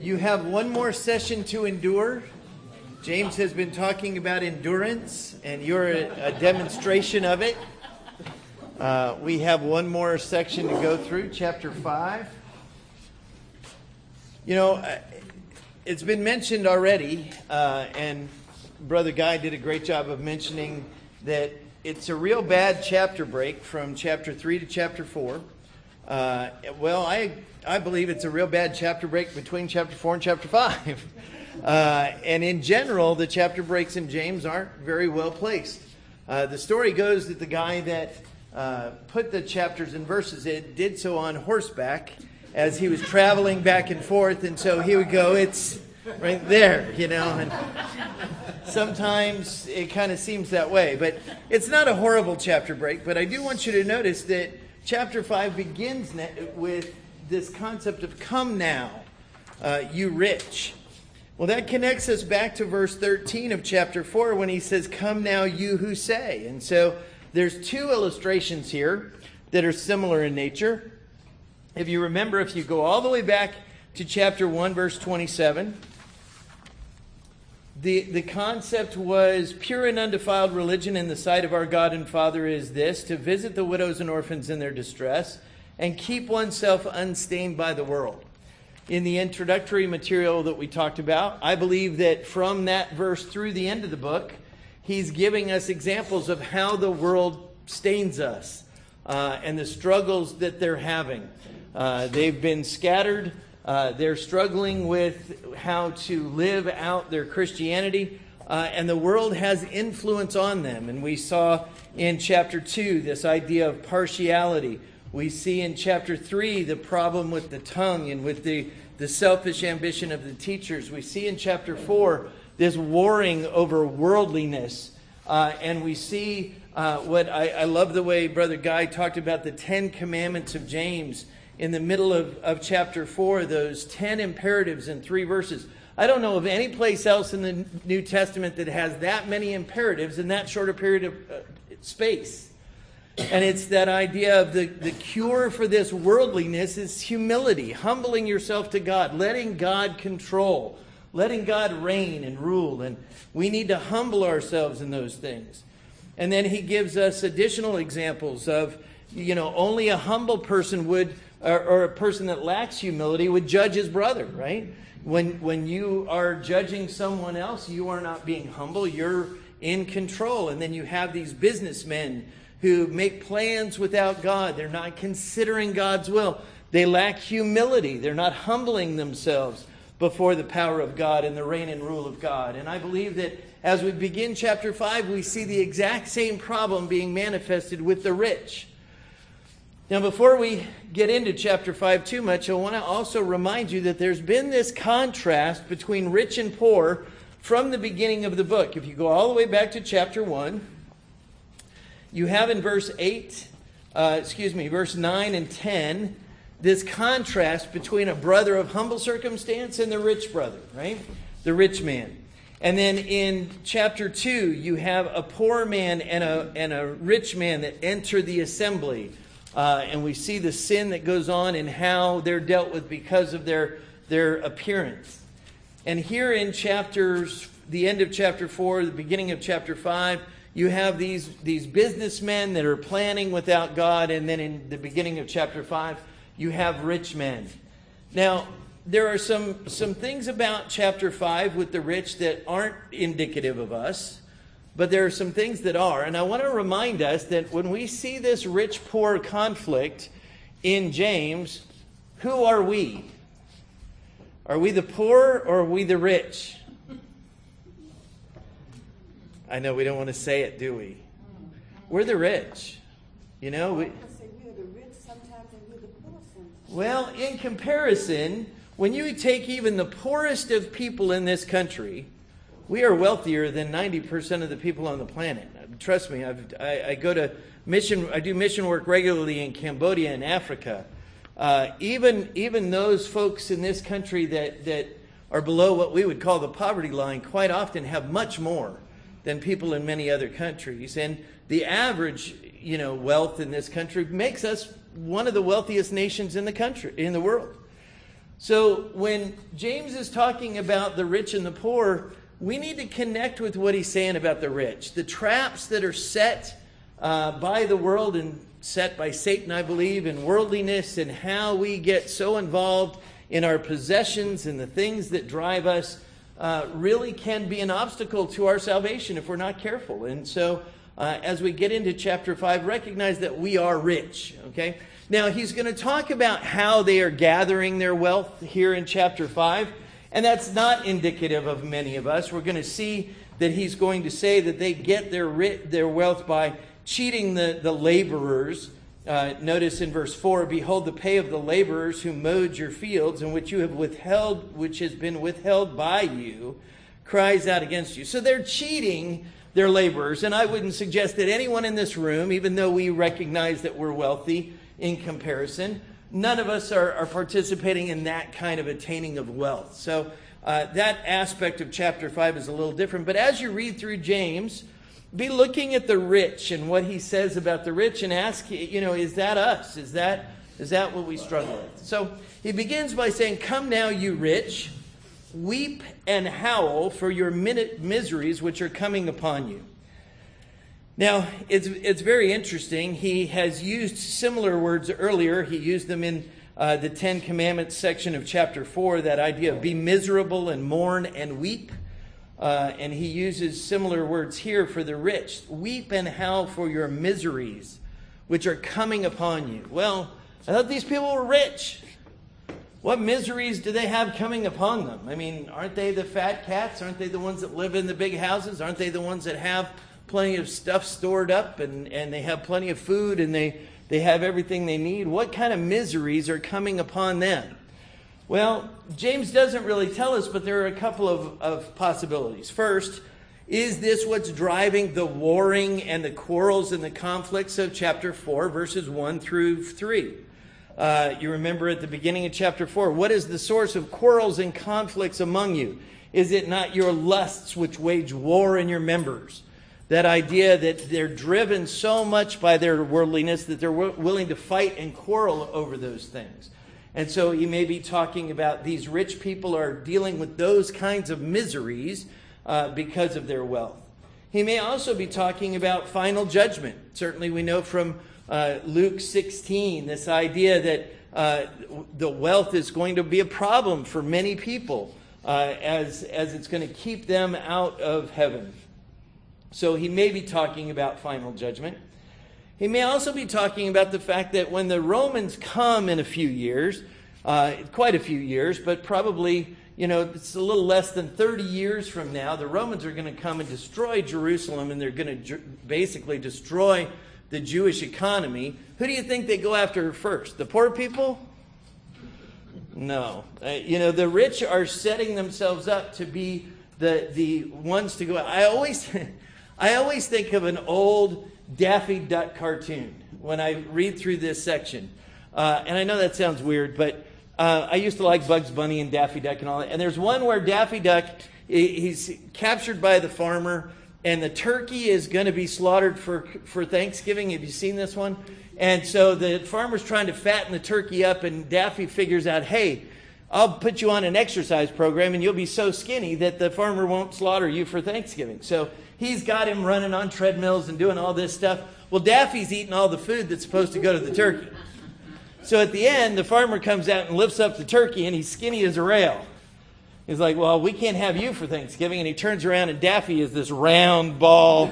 You have one more session to endure. James has been talking about endurance, and you're a demonstration of it. We have one more section to go through, chapter 5. You know, it's been mentioned already, and Brother Guy did a great job of mentioning that it's a real bad chapter break from chapter 3 to chapter 4. I believe it's a real bad chapter break between chapter 4 and chapter 5. And in general, the chapter breaks in James aren't very well placed. The story goes that the guy that put the chapters and verses in did so on horseback as he was traveling back and forth. And so he would go, it's right there, you know. And sometimes it kind of seems that way. But it's not a horrible chapter break. But I do want you to notice that chapter 5 begins with this concept of come now, you rich. Well, that connects us back to verse 13 of chapter 4 when he says, come now, you who say. And so there's two illustrations here that are similar in nature. If you remember, if you go all the way back to chapter 1, verse 27, the concept was pure and undefiled religion in the sight of our God and Father is this, to visit the widows and orphans in their distress and keep oneself unstained by the world. In the introductory material that we talked about, I believe that from that verse through the end of the book, he's giving us examples of how the world stains us and the struggles that they're having. They've been scattered. They're struggling with how to live out their Christianity. And the world has influence on them. And we saw in chapter 2 this idea of partiality. We see in chapter 3 the problem with the tongue and with the selfish ambition of the teachers. We see in chapter 4 this warring over worldliness. And we see what I love the way Brother Guy talked about the 10 commandments of James in the middle of chapter 4, those 10 imperatives in 3 verses. I don't know of any place else in the New Testament that has that many imperatives in that short a period of space. And it's that idea of the cure for this worldliness is humility, humbling yourself to God, letting God control, letting God reign and rule. And we need to humble ourselves in those things. And then he gives us additional examples of, only a humble person would, or a person that lacks humility would judge his brother, right? When you are judging someone else, you are not being humble, you're in control. And then you have these businessmen who make plans without God. They're not considering God's will. They lack humility. They're not humbling themselves before the power of God and the reign and rule of God. And I believe that as we begin chapter 5, we see the exact same problem being manifested with the rich. Now, before we get into chapter 5 too much, I want to also remind you that there's been this contrast between rich and poor from the beginning of the book. If you go all the way back to chapter 1, you have in verse 9 and 10, this contrast between a brother of humble circumstance and the rich brother, right? The rich man. And then in chapter 2, you have a poor man and a rich man that enter the assembly. And we see the sin that goes on and how they're dealt with because of their appearance. And here in the end of chapter 4, the beginning of chapter 5, you have these businessmen that are planning without God, and then in the beginning of chapter 5, you have rich men. Now, there are some things about chapter 5 with the rich that aren't indicative of us, but there are some things that are. And I want to remind us that when we see this rich-poor conflict in James, who are we? Are we the poor or are we the rich? I know we don't want to say it, do we? We're the rich. We're the rich sometimes and we're the poor sometimes. Well, in comparison, when you take even the poorest of people in this country, we are wealthier than 90% of the people on the planet. Trust me, I go to mission. I do mission work regularly in Cambodia and Africa. Even those folks in this country that are below what we would call the poverty line quite often have much more than people in many other countries. And the average, wealth in this country makes us one of the wealthiest nations in the world. So when James is talking about the rich and the poor, we need to connect with what he's saying about the rich. The traps that are set by the world and set by Satan, I believe, in worldliness and how we get so involved in our possessions and the things that drive us really can be an obstacle to our salvation if we're not careful. And so as we get into chapter 5, recognize that we are rich, okay? Now, he's going to talk about how they are gathering their wealth here in chapter 5, and that's not indicative of many of us. We're going to see that he's going to say that they get their wealth by cheating the laborers. Notice in verse 4, "Behold, the pay of the laborers who mowed your fields, and which you have withheld, which has been withheld by you, cries out against you." So they're cheating their laborers, and I wouldn't suggest that anyone in this room, even though we recognize that we're wealthy in comparison, none of us are participating in that kind of attaining of wealth. So that aspect of chapter 5 is a little different. But as you read through James, be looking at the rich and what he says about the rich and ask, is that us? Is that what we struggle with? So he begins by saying, "Come now, you rich, weep and howl for your miseries which are coming upon you." Now, it's very interesting. He has used similar words earlier. He used them in the Ten Commandments section of chapter 4, that idea of be miserable and mourn and weep. And he uses similar words here for the rich. Weep and howl for your miseries, which are coming upon you. Well, I thought these people were rich. What miseries do they have coming upon them? I mean, aren't they the fat cats? Aren't they the ones that live in the big houses? Aren't they the ones that have plenty of stuff stored up and they have plenty of food and they have everything they need? What kind of miseries are coming upon them? Well, James doesn't really tell us, but there are a couple of possibilities. First, is this what's driving the warring and the quarrels and the conflicts of chapter 4, verses 1 through 3? You remember at the beginning of chapter 4, what is the source of quarrels and conflicts among you? Is it not your lusts which wage war in your members? That idea that they're driven so much by their worldliness that they're willing to fight and quarrel over those things. And so he may be talking about these rich people are dealing with those kinds of miseries because of their wealth. He may also be talking about final judgment. Certainly we know from Luke 16, this idea that the wealth is going to be a problem for many people as it's going to keep them out of heaven. So he may be talking about final judgment. He may also be talking about the fact that when the Romans come in a few years, quite a few years, but probably, it's a little less than 30 years from now, the Romans are going to come and destroy Jerusalem, and they're going to basically destroy the Jewish economy. Who do you think they go after first? The poor people? No. The rich are setting themselves up to be the ones to go out. I always think of an old Daffy Duck cartoon when I read through this section. And I know that sounds weird, but I used to like Bugs Bunny and Daffy Duck and all that. And there's one where Daffy Duck, he's captured by the farmer, and the turkey is going to be slaughtered for Thanksgiving. Have you seen this one? And so the farmer's trying to fatten the turkey up, and Daffy figures out, hey, I'll put you on an exercise program, and you'll be so skinny that the farmer won't slaughter you for Thanksgiving. So he's got him running on treadmills and doing all this stuff. Well, Daffy's eating all the food that's supposed to go to the turkey. So at the end, the farmer comes out and lifts up the turkey, and he's skinny as a rail. He's like, well, we can't have you for Thanksgiving. And he turns around, and Daffy is this round ball.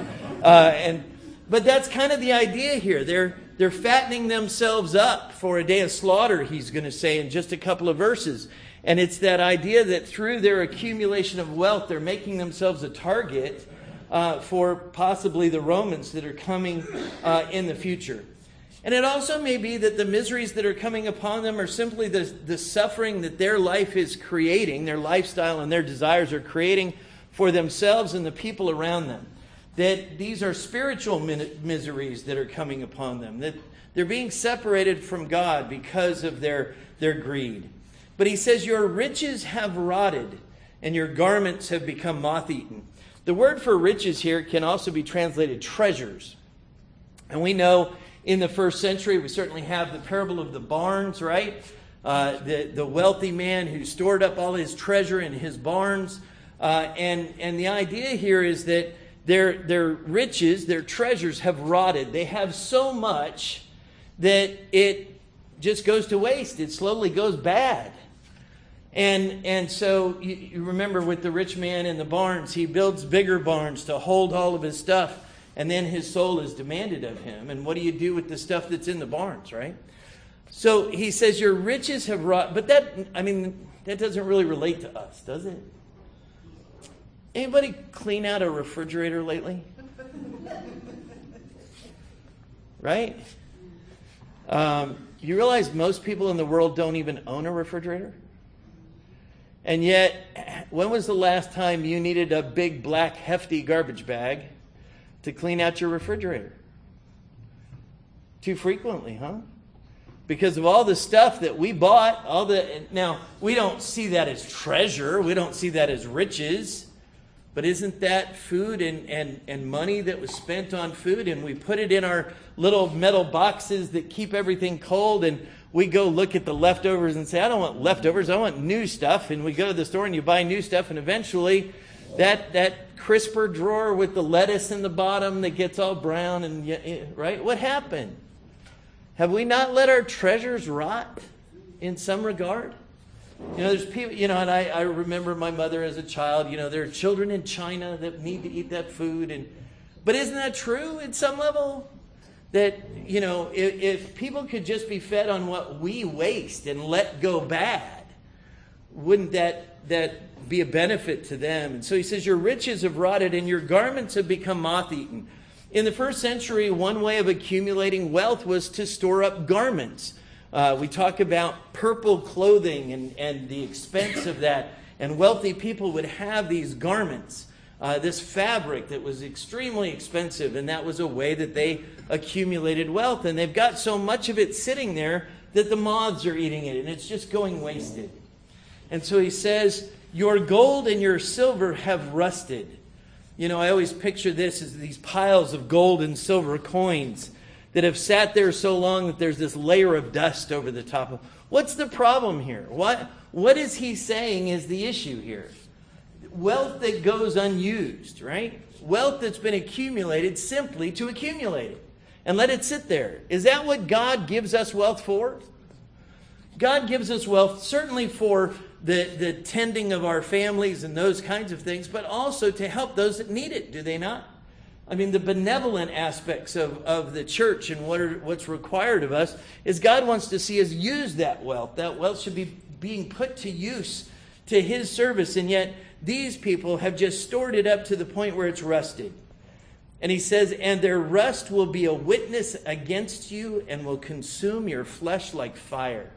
But that's kind of the idea here. They're fattening themselves up for a day of slaughter, he's going to say in just a couple of verses. And it's that idea that through their accumulation of wealth, they're making themselves a target for possibly the Romans that are coming in the future. And it also may be that the miseries that are coming upon them are simply the suffering that their life is creating, their lifestyle and their desires are creating for themselves and the people around them. That these are spiritual miseries that are coming upon them. That they're being separated from God because of their greed. But he says, your riches have rotted and your garments have become moth-eaten. The word for riches here can also be translated treasures. And we know in the first century, we certainly have the parable of the barns, right? the wealthy man who stored up all his treasure in his barns. And the idea here is that their riches, their treasures have rotted. They have so much that it just goes to waste. It slowly goes bad. And so you remember with the rich man in the barns, he builds bigger barns to hold all of his stuff. And then his soul is demanded of him. And what do you do with the stuff that's in the barns, right? So he says, your riches have rotted. But that doesn't really relate to us, does it? Anybody clean out a refrigerator lately? Right? You realize most people in the world don't even own a refrigerator? And yet, when was the last time you needed a big, black, hefty garbage bag to clean out your refrigerator? Too frequently, huh? Because of all the stuff that we bought, now, we don't see that as treasure. We don't see that as riches. But isn't that food and money that was spent on food? And we put it in our little metal boxes that keep everything cold. And we go look at the leftovers and say, I don't want leftovers. I want new stuff. And we go to the store and you buy new stuff. And eventually that crisper drawer with the lettuce in the bottom that gets all brown. And right? What happened? Have we not let our treasures rot in some regard? There's people, and I remember my mother as a child, there are children in China that need to eat that food. But isn't that true at some level? That, if people could just be fed on what we waste and let go bad, wouldn't that be a benefit to them? And so he says, your riches have rotted and your garments have become moth-eaten. In the first century, one way of accumulating wealth was to store up garments. We talk about purple clothing and the expense of that. And wealthy people would have these garments, this fabric that was extremely expensive. And that was a way that they accumulated wealth. And they've got so much of it sitting there that the moths are eating it. And it's just going wasted. And so he says, your gold and your silver have rusted. I always picture this as these piles of gold and silver coins that have sat there so long that there's this layer of dust over the top of. What's the problem here? What is he saying is the issue here? Wealth that goes unused, right? Wealth that's been accumulated simply to accumulate it and let it sit there. Is that what God gives us wealth for? God gives us wealth certainly for the tending of our families and those kinds of things, but also to help those that need it, do they not? The benevolent aspects of the church and what's required of us is God wants to see us use that wealth. That wealth should be being put to use to His service. And yet these people have just stored it up to the point where it's rusted. And he says, and their rust will be a witness against you and will consume your flesh like fire.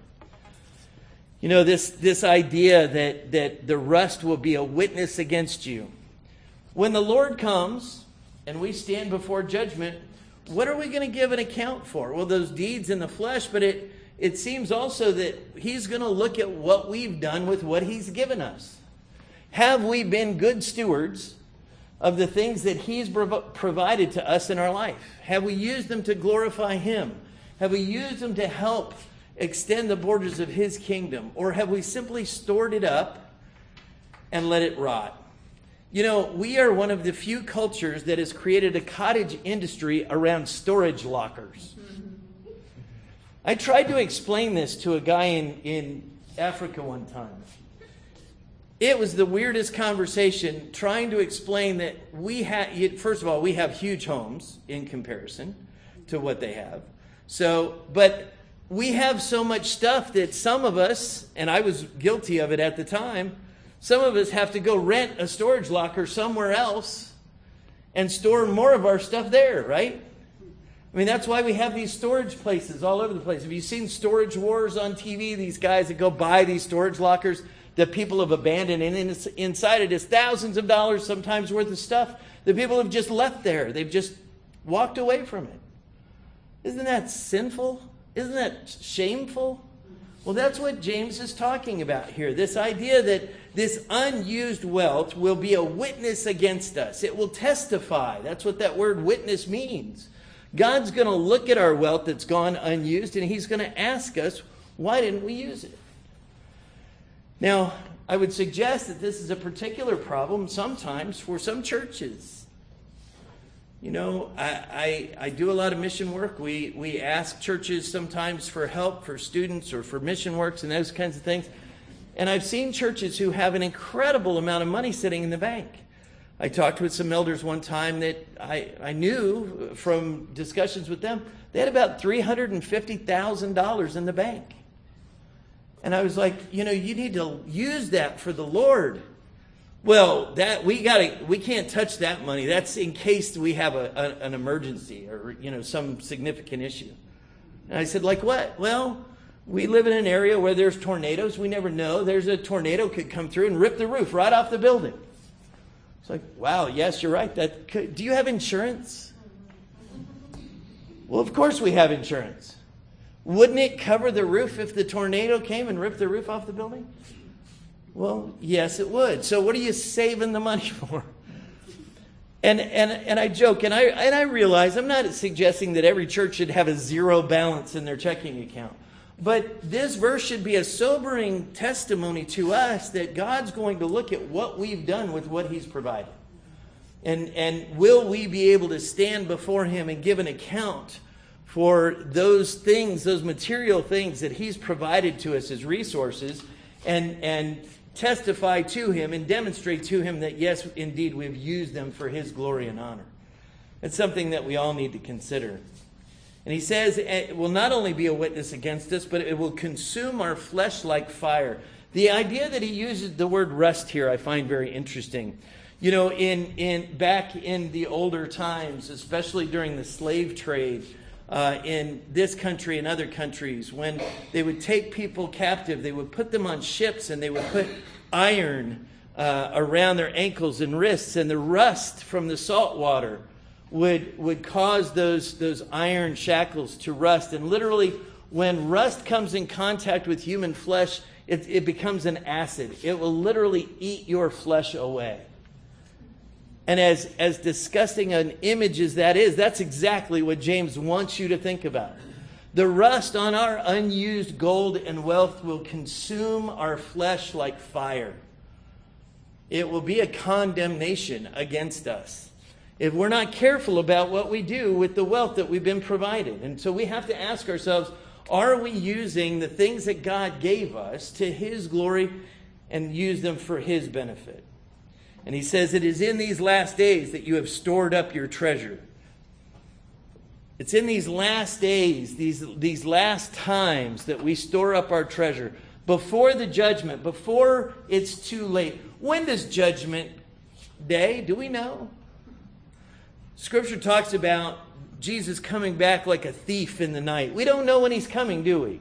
This idea that the rust will be a witness against you. When the Lord comes and we stand before judgment, what are we going to give an account for? Well, those deeds in the flesh, but it seems also that He's going to look at what we've done with what He's given us. Have we been good stewards of the things that He's provided to us in our life? Have we used them to glorify Him? Have we used them to help extend the borders of His kingdom? Or have we simply stored it up and let it rot? We are one of the few cultures that has created a cottage industry around storage lockers. I tried to explain this to a guy in Africa one time. It was the weirdest conversation trying to explain that first of all, we have huge homes in comparison to what they have. But we have so much stuff that some of us, and I was guilty of it at the time, some of us have to go rent a storage locker somewhere else and store more of our stuff there, right? That's why we have these storage places all over the place. Have you seen Storage Wars on TV? These guys that go buy these storage lockers that people have abandoned, and inside it is thousands of dollars sometimes worth of stuff that people have just left there. They've just walked away from it. Isn't that sinful? Isn't that shameful? Well, that's what James is talking about here. This idea that this unused wealth will be a witness against us. It will testify. That's what that word witness means. God's going to look at our wealth that's gone unused, and He's going to ask us, why didn't we use it? Now, I would suggest that this is a particular problem sometimes for some churches. You know, I do a lot of mission work. We ask churches sometimes for help for students or for mission works and those kinds of things. And I've seen churches who have an incredible amount of money sitting in the bank. I talked with some elders one time that I knew from discussions with them, they had about $350,000 in the bank. And I was like, you know, you need to use that for the Lord. Well, that we can't touch that money. That's in case we have an emergency or, you know, some significant issue. And I said, like what? Well, we live in an area where there's tornadoes. We never know. There's a tornado could come through and rip the roof right off the building. It's like, wow, yes, you're right. Do you have insurance? Well, of course we have insurance. Wouldn't it cover the roof if the tornado came and ripped the roof off the building? Well, yes, it would. So what are you saving the money for? And I joke, and I realize I'm not suggesting that every church should have a zero balance in their checking account. But this verse should be a sobering testimony to us that God's going to look at what we've done with what He's provided. And will we be able to stand before Him and give an account for those things, those material things that He's provided to us as resources, and testify to Him and demonstrate to Him that, yes, indeed, we've used them for His glory and honor. It's something that we all need to consider. And he says it will not only be a witness against us, but it will consume our flesh like fire. The idea that he uses the word rust here I find very interesting. You know, back in the older times, especially during the slave trade, in this country and other countries, when they would take people captive, they would put them on ships and they would put iron around their ankles and wrists, and the rust from the salt water would cause those iron shackles to rust. And literally, when rust comes in contact with human flesh, it becomes an acid. It will literally eat your flesh away. And as disgusting an image as that is, that's exactly what James wants you to think about. The rust on our unused gold and wealth will consume our flesh like fire. It will be a condemnation against us if we're not careful about what we do with the wealth that we've been provided. And so we have to ask ourselves, are we using the things that God gave us to His glory and use them for His benefit? And he says, it is in these last days that you have stored up your treasure. It's in these last days, these last times that we store up our treasure before the judgment, before it's too late. When does judgment day? Do we know? Scripture talks about Jesus coming back like a thief in the night. We don't know when He's coming, do we?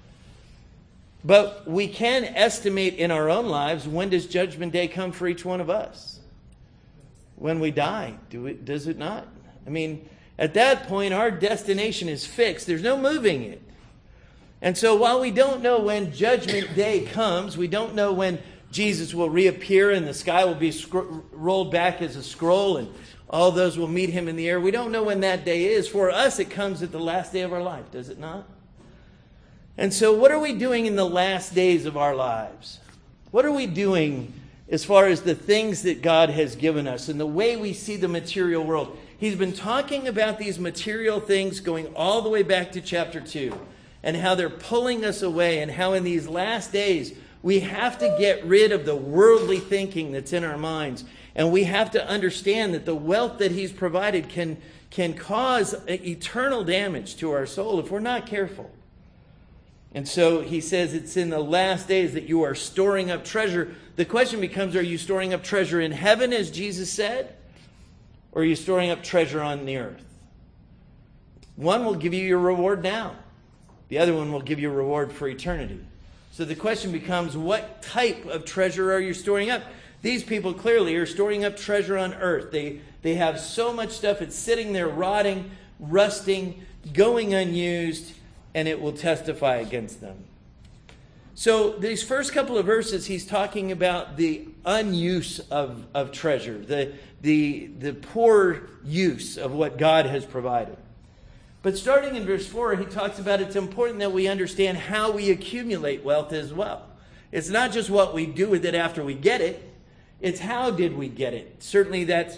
But we can estimate in our own lives, when does judgment day come for each one of us? When we die, does it not? I mean, at that point, our destination is fixed. There's no moving it. And so while we don't know when judgment day comes, we don't know when Jesus will reappear and the sky will be rolled back as a scroll and all those will meet Him in the air. We don't know when that day is. For us, it comes at the last day of our life, does it not? And so what are we doing in the last days of our lives? What are we doing as far as the things that God has given us and the way we see the material world? He's been talking about these material things going all the way back to chapter 2 and how they're pulling us away, and how in these last days we have to get rid of the worldly thinking that's in our minds. And we have to understand that the wealth that He's provided can cause eternal damage to our soul if we're not careful. And so he says it's in the last days that you are storing up treasure. The question becomes, are you storing up treasure in heaven, as Jesus said? Or are you storing up treasure on the earth? One will give you your reward now. The other one will give you a reward for eternity. So the question becomes, what type of treasure are you storing up? These people clearly are storing up treasure on earth. They have so much stuff, it's sitting there rotting, rusting, going unused, and it will testify against them. So these first couple of verses, he's talking about the unuse of treasure, the poor use of what God has provided. But starting in verse 4, he talks about it's important that we understand how we accumulate wealth as well. It's not just what we do with it after we get it. It's how did we get it. Certainly that's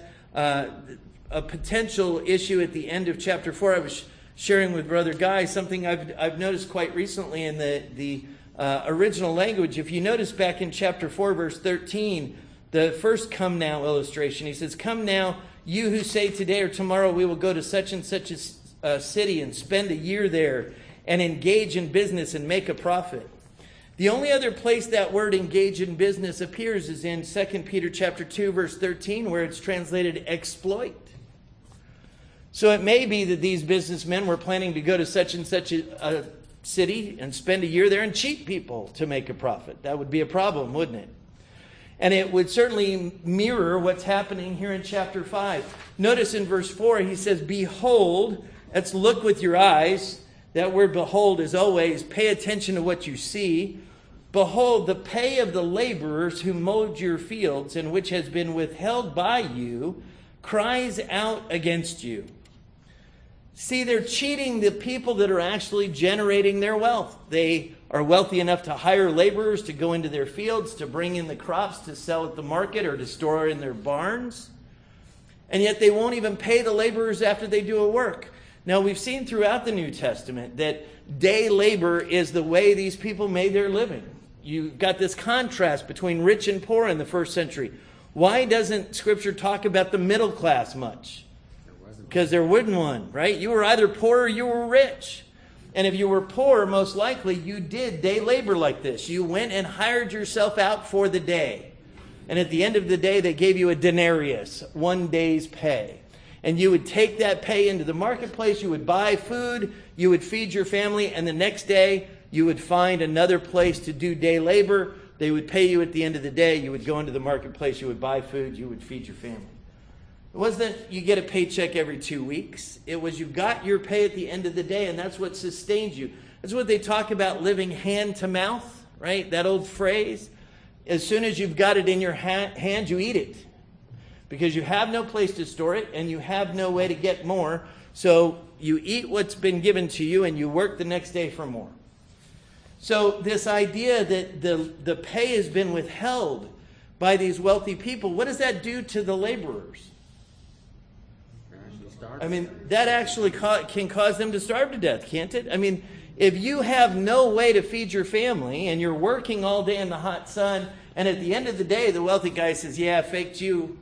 a potential issue at the end of chapter 4. I was sharing with Brother Guy something I've noticed quite recently in the original language. If you notice back in chapter 4, verse 13, the first come now illustration, he says, "Come now, you who say today or tomorrow we will go to such and such a city and spend a year there and engage in business and make a profit." The only other place that word engage in business appears is in 2 Peter chapter 2, verse 13, where it's translated exploit. So it may be that these businessmen were planning to go to such and such a city and spend a year there and cheat people to make a profit. That would be a problem, wouldn't it? And it would certainly mirror what's happening here in chapter 5. Notice in verse 4, he says, "Behold," that's look with your eyes. That word behold is always pay attention to what you see. "Behold, the pay of the laborers who mowed your fields and which has been withheld by you cries out against you." See, they're cheating the people that are actually generating their wealth. They are wealthy enough to hire laborers to go into their fields, to bring in the crops to sell at the market or to store in their barns. And yet they won't even pay the laborers after they do a work. Now, we've seen throughout the New Testament that day labor is the way these people made their living. You've got this contrast between rich and poor in the first century. Why doesn't Scripture talk about the middle class much? Because there wasn't one, right? You were either poor or you were rich. And if you were poor, most likely you did day labor like this. You went and hired yourself out for the day. And at the end of the day, they gave you a denarius, 1 day's pay. And you would take that pay into the marketplace, you would buy food, you would feed your family, and the next day you would find another place to do day labor. They would pay you at the end of the day. You would go into the marketplace, you would buy food, you would feed your family. It wasn't you get a paycheck every 2 weeks. It was you got your pay at the end of the day, and that's what sustains you. That's what they talk about, living hand to mouth, right? That old phrase. As soon as you've got it in your hand, you eat it. Because you have no place to store it, and you have no way to get more. So you eat what's been given to you, and you work the next day for more. So this idea that the pay has been withheld by these wealthy people, what does that do to the laborers? I mean, that actually can cause them to starve to death, can't it? I mean, if you have no way to feed your family and you're working all day in the hot sun, and at the end of the day, the wealthy guy says, "Yeah, faked you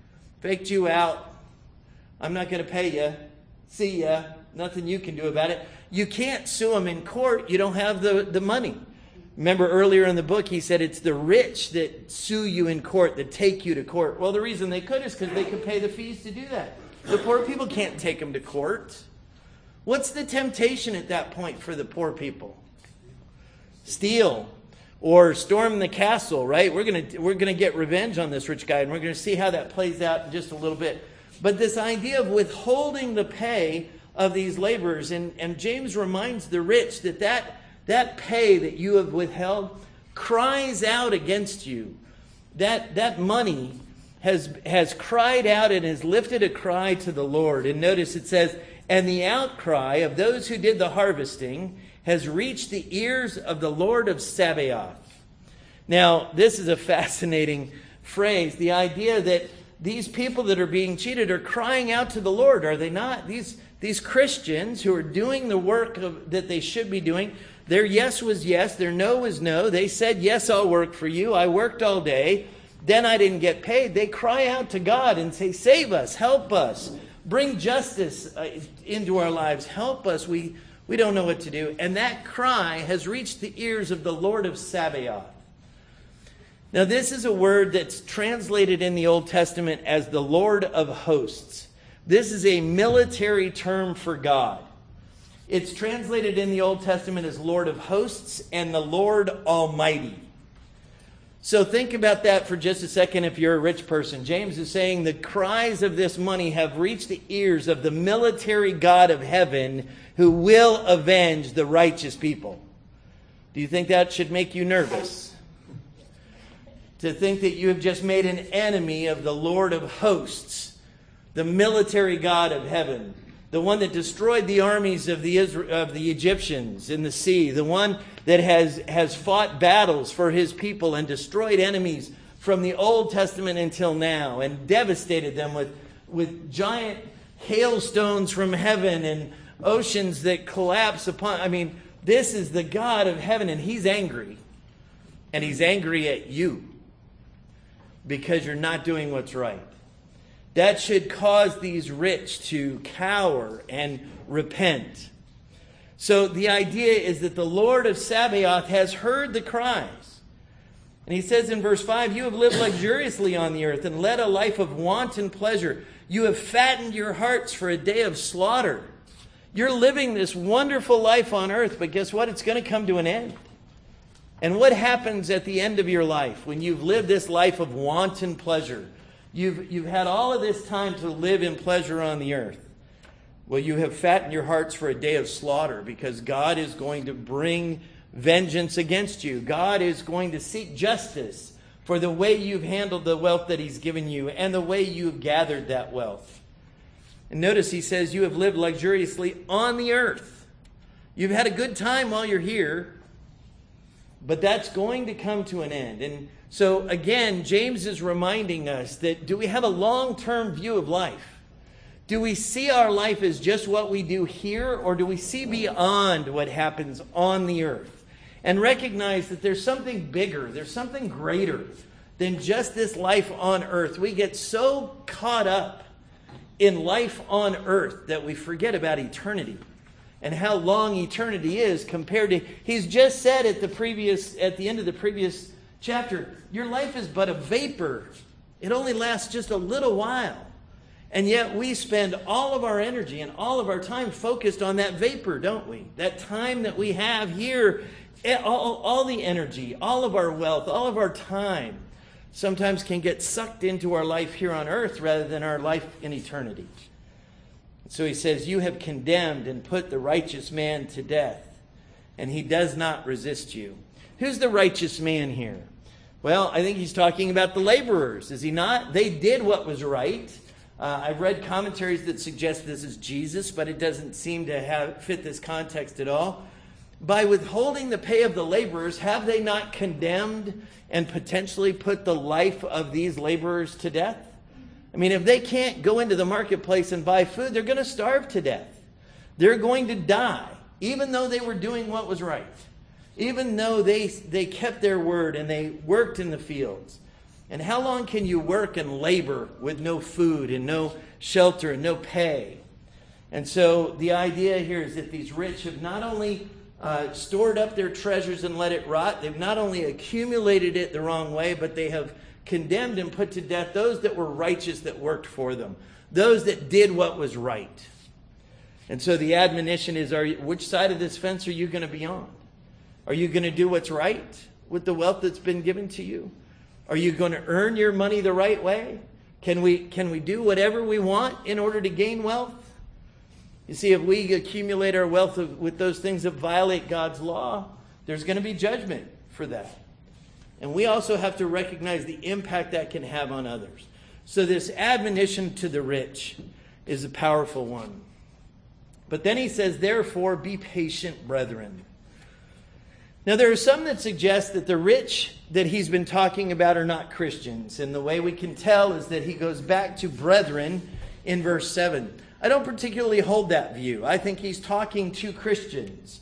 out. I'm not going to pay you. See ya. Nothing you can do about it." You can't sue him in court. You don't have the money. Remember earlier in the book, he said it's the rich that sue you in court, that take you to court. Well, the reason they could is because they could pay the fees to do that. The poor people can't take them to court. What's the temptation at that point for the poor people? Steal or storm the castle, right? We're gonna get revenge on this rich guy, and we're going to see how that plays out in just a little bit. But this idea of withholding the pay of these laborers, and James reminds the rich that pay that you have withheld cries out against you. That money has cried out and has lifted a cry to the Lord. And notice it says, "And the outcry of those who did the harvesting has reached the ears of the Lord of Sabaoth." Now, this is a fascinating phrase. The idea that these people that are being cheated are crying out to the Lord, are they not? These Christians who are doing the work that they should be doing, their yes was yes, their no was no. They said, "Yes, I'll work for you. I worked all day. Then I didn't get paid." They cry out to God and say, "Save us, help us, bring justice into our lives, help us. We don't know what to do." And that cry has reached the ears of the Lord of Sabaoth. Now, this is a word that's translated in the Old Testament as the Lord of Hosts. This is a military term for God. It's translated in the Old Testament as Lord of Hosts and the Lord Almighty. So think about that for just a second if you're a rich person. James is saying the cries of this money have reached the ears of the military God of heaven who will avenge the righteous people. Do you think that should make you nervous? To think that you have just made an enemy of the Lord of hosts, the military God of heaven, the the one that destroyed the armies of the Egyptians in the sea, the one that has fought battles for his people and destroyed enemies from the Old Testament until now and devastated them with giant hailstones from heaven and oceans that collapse upon. I mean, this is the God of heaven, and he's angry. And he's angry at you because you're not doing what's right. That should cause these rich to cower and repent. So the idea is that the Lord of Sabaoth has heard the cries. And he says in verse 5, you have lived luxuriously on the earth and led a life of wanton pleasure. You have fattened your hearts for a day of slaughter. You're living this wonderful life on earth, but guess what? It's going to come to an end. And what happens at the end of your life when you've lived this life of wanton pleasure? You've had all of this time to live in pleasure on the earth. Well, you have fattened your hearts for a day of slaughter because God is going to bring vengeance against you. God is going to seek justice for the way you've handled the wealth that he's given you and the way you've gathered that wealth. And notice he says you have lived luxuriously on the earth. You've had a good time while you're here, but that's going to come to an end. And so again, James is reminding us that do we have a long-term view of life? Do we see our life as just what we do here, or do we see beyond what happens on the earth and recognize that there's something bigger, there's something greater than just this life on earth? We get so caught up in life on earth that we forget about eternity and how long eternity is compared to, he's just said at the end of the previous chapter, your life is but a vapor. It only lasts just a little while. And yet we spend all of our energy and all of our time focused on that vapor, don't we? That time that we have here, all the energy, all of our wealth, all of our time sometimes can get sucked into our life here on earth rather than our life in eternity. So he says, you have condemned and put the righteous man to death, and he does not resist you. Who's the righteous man here? Well, I think he's talking about the laborers, is he not? They did what was right. I've read commentaries that suggest this is Jesus, but it doesn't seem to fit this context at all. By withholding the pay of the laborers, have they not condemned and potentially put the life of these laborers to death? I mean, if they can't go into the marketplace and buy food, they're going to starve to death. They're going to die, even though they were doing what was right. Even though they kept their word and they worked in the fields. And how long can you work and labor with no food and no shelter and no pay? And so the idea here is that these rich have not only stored up their treasures and let it rot, they've not only accumulated it the wrong way, but they have condemned and put to death those that were righteous that worked for them, those that did what was right. And so the admonition is, which side of this fence are you going to be on? Are you going to do what's right with the wealth that's been given to you? Are you going to earn your money the right way? Can we do whatever we want in order to gain wealth? You see, if we accumulate our wealth with those things that violate God's law, there's going to be judgment for that. And we also have to recognize the impact that can have on others. So this admonition to the rich is a powerful one. But then he says, therefore, be patient, brethren. Now, there are some that suggest that the rich that he's been talking about are not Christians. And the way we can tell is that he goes back to brethren in verse 7. I don't particularly hold that view. I think he's talking to Christians.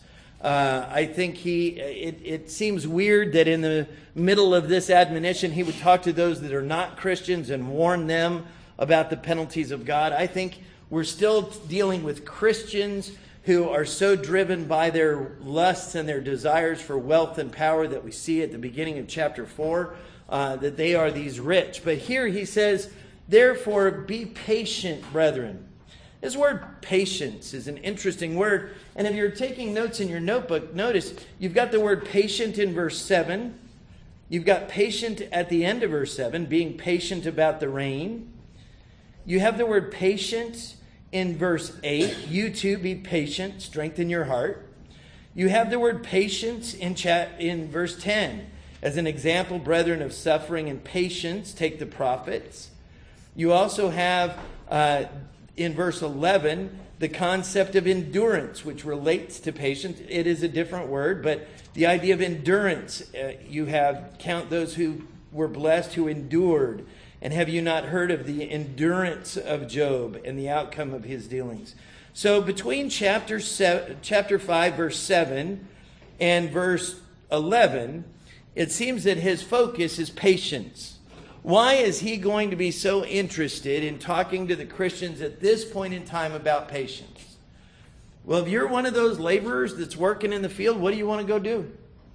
I think it seems weird that in the middle of this admonition, he would talk to those that are not Christians and warn them about the penalties of God. I think we're still dealing with Christians who are so driven by their lusts and their desires for wealth and power that we see at the beginning of chapter 4, that they are these rich. But here he says, therefore be patient, brethren. This word patience is an interesting word. And if you're taking notes in your notebook, notice you've got the word patient in verse 7. You've got patient at the end of verse 7, being patient about the rain. You have the word patient in verse 8. You too be patient, strengthen your heart. You have the word patience in verse 10. As an example, brethren, of suffering and patience, take the prophets. You also have in verse 11 the concept of endurance, which relates to patience. It is a different word, but the idea of endurance. You have count those who were blessed who endured. And have you not heard of the endurance of Job and the outcome of his dealings? So between chapter 5, verse 7 and verse 11, it seems that his focus is patience. Why is he going to be so interested in talking to the Christians at this point in time about patience? Well, if you're one of those laborers that's working in the field, what do you want to go do?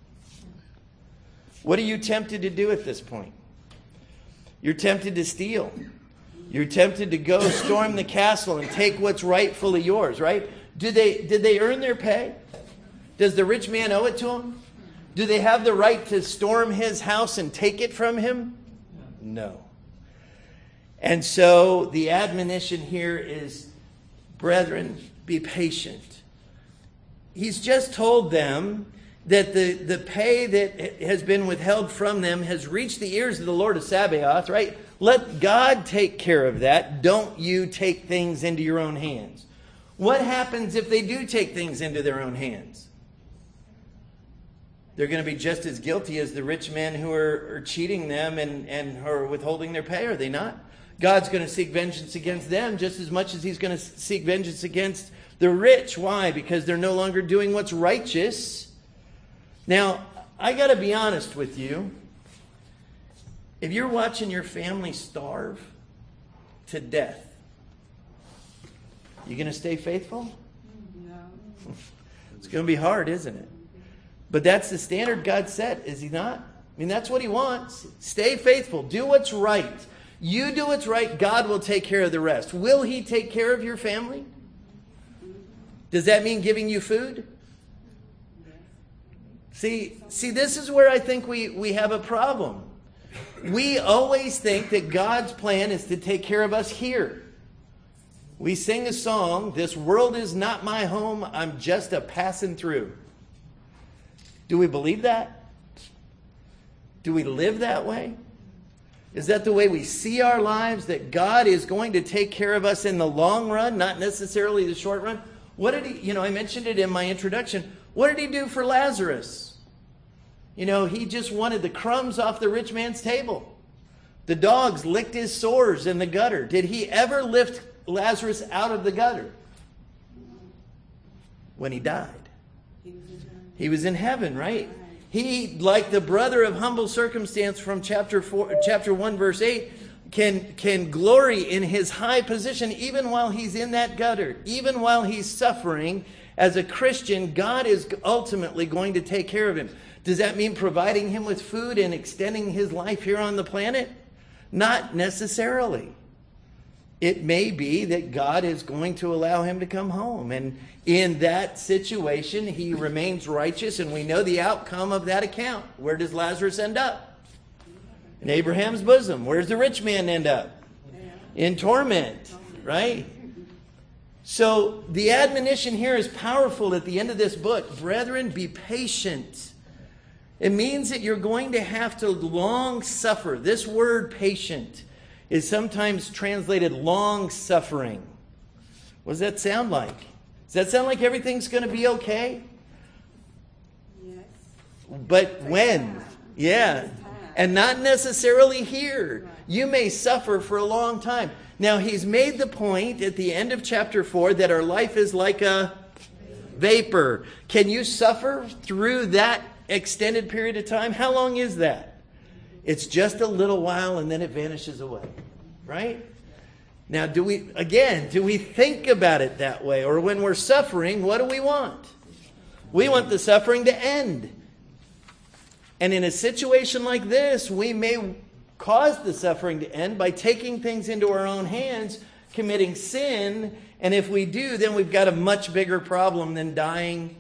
What are you tempted to do at this point? You're tempted to steal. You're tempted to go storm the castle and take what's rightfully yours, right? Did they earn their pay? Does the rich man owe it to them? Do they have the right to storm his house and take it from him? No. And so the admonition here is, brethren, be patient. He's just told them that the pay that has been withheld from them has reached the ears of the Lord of Sabaoth, right? Let God take care of that. Don't you take things into your own hands. What happens if they do take things into their own hands? They're going to be just as guilty as the rich men who are cheating them and who are withholding their pay, are they not? God's going to seek vengeance against them just as much as he's going to seek vengeance against the rich. Why? Because they're no longer doing what's righteous. Now, I got to be honest with you. If you're watching your family starve to death, you going to stay faithful? No. It's going to be hard, isn't it? But that's the standard God set, is he not? I mean, that's what he wants. Stay faithful. Do what's right. You do what's right, God will take care of the rest. Will he take care of your family? Does that mean giving you food? See, this is where I think we have a problem. We always think that God's plan is to take care of us here. We sing a song, "This world is not my home, I'm just a passing through." Do we believe that? Do we live that way? Is that the way we see our lives? That God is going to take care of us in the long run, not necessarily the short run? What did he, I mentioned it in my introduction. What did he do for Lazarus? He just wanted the crumbs off the rich man's table. The dogs licked his sores in the gutter. Did he ever lift Lazarus out of the gutter? When he died. He was in heaven, right? He, like the brother of humble circumstance from chapter 1, verse 8, can glory in his high position even while he's in that gutter, even while he's suffering. As a Christian, God is ultimately going to take care of him. Does that mean providing him with food and extending his life here on the planet? Not necessarily. It may be that God is going to allow him to come home. And in that situation, he remains righteous. And we know the outcome of that account. Where does Lazarus end up? In Abraham's bosom. Where does the rich man end up? In torment. Right? So the admonition here is powerful at the end of this book. Brethren, be patient. It means that you're going to have to long suffer. This word patient is sometimes translated long suffering. What does that sound like? Does that sound like everything's going to be okay? Yes. But when? Yeah. And not necessarily here. You may suffer for a long time. Now, he's made the point at the end of chapter 4 that our life is like a vapor. Can you suffer through that extended period of time? How long is that? It's just a little while and then it vanishes away. Right? Now, do we think about it that way? Or when we're suffering, what do we want? We want the suffering to end. And in a situation like this, we may cause the suffering to end by taking things into our own hands, committing sin. And if we do, then we've got a much bigger problem than dying.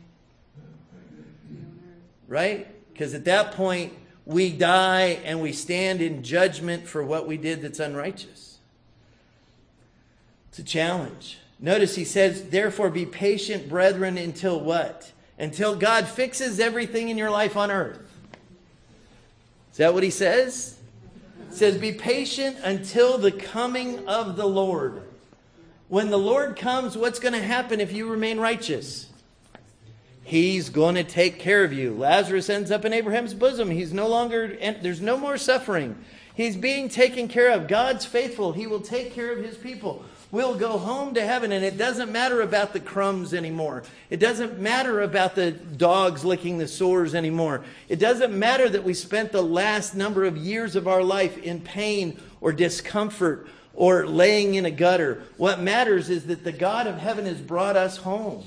Right? Because at that point, we die and we stand in judgment for what we did that's unrighteous. It's a challenge. Notice he says, therefore be patient, brethren, until what? Until God fixes everything in your life on earth. Is that what he says? It says, be patient until the coming of the Lord. When the Lord comes, what's going to happen if you remain righteous? He's going to take care of you. Lazarus ends up in Abraham's bosom. He's no longer, there's no more suffering. He's being taken care of. God's faithful. He will take care of his people. We'll go home to heaven, and it doesn't matter about the crumbs anymore. It doesn't matter about the dogs licking the sores anymore. It doesn't matter that we spent the last number of years of our life in pain or discomfort or laying in a gutter. What matters is that the God of heaven has brought us home.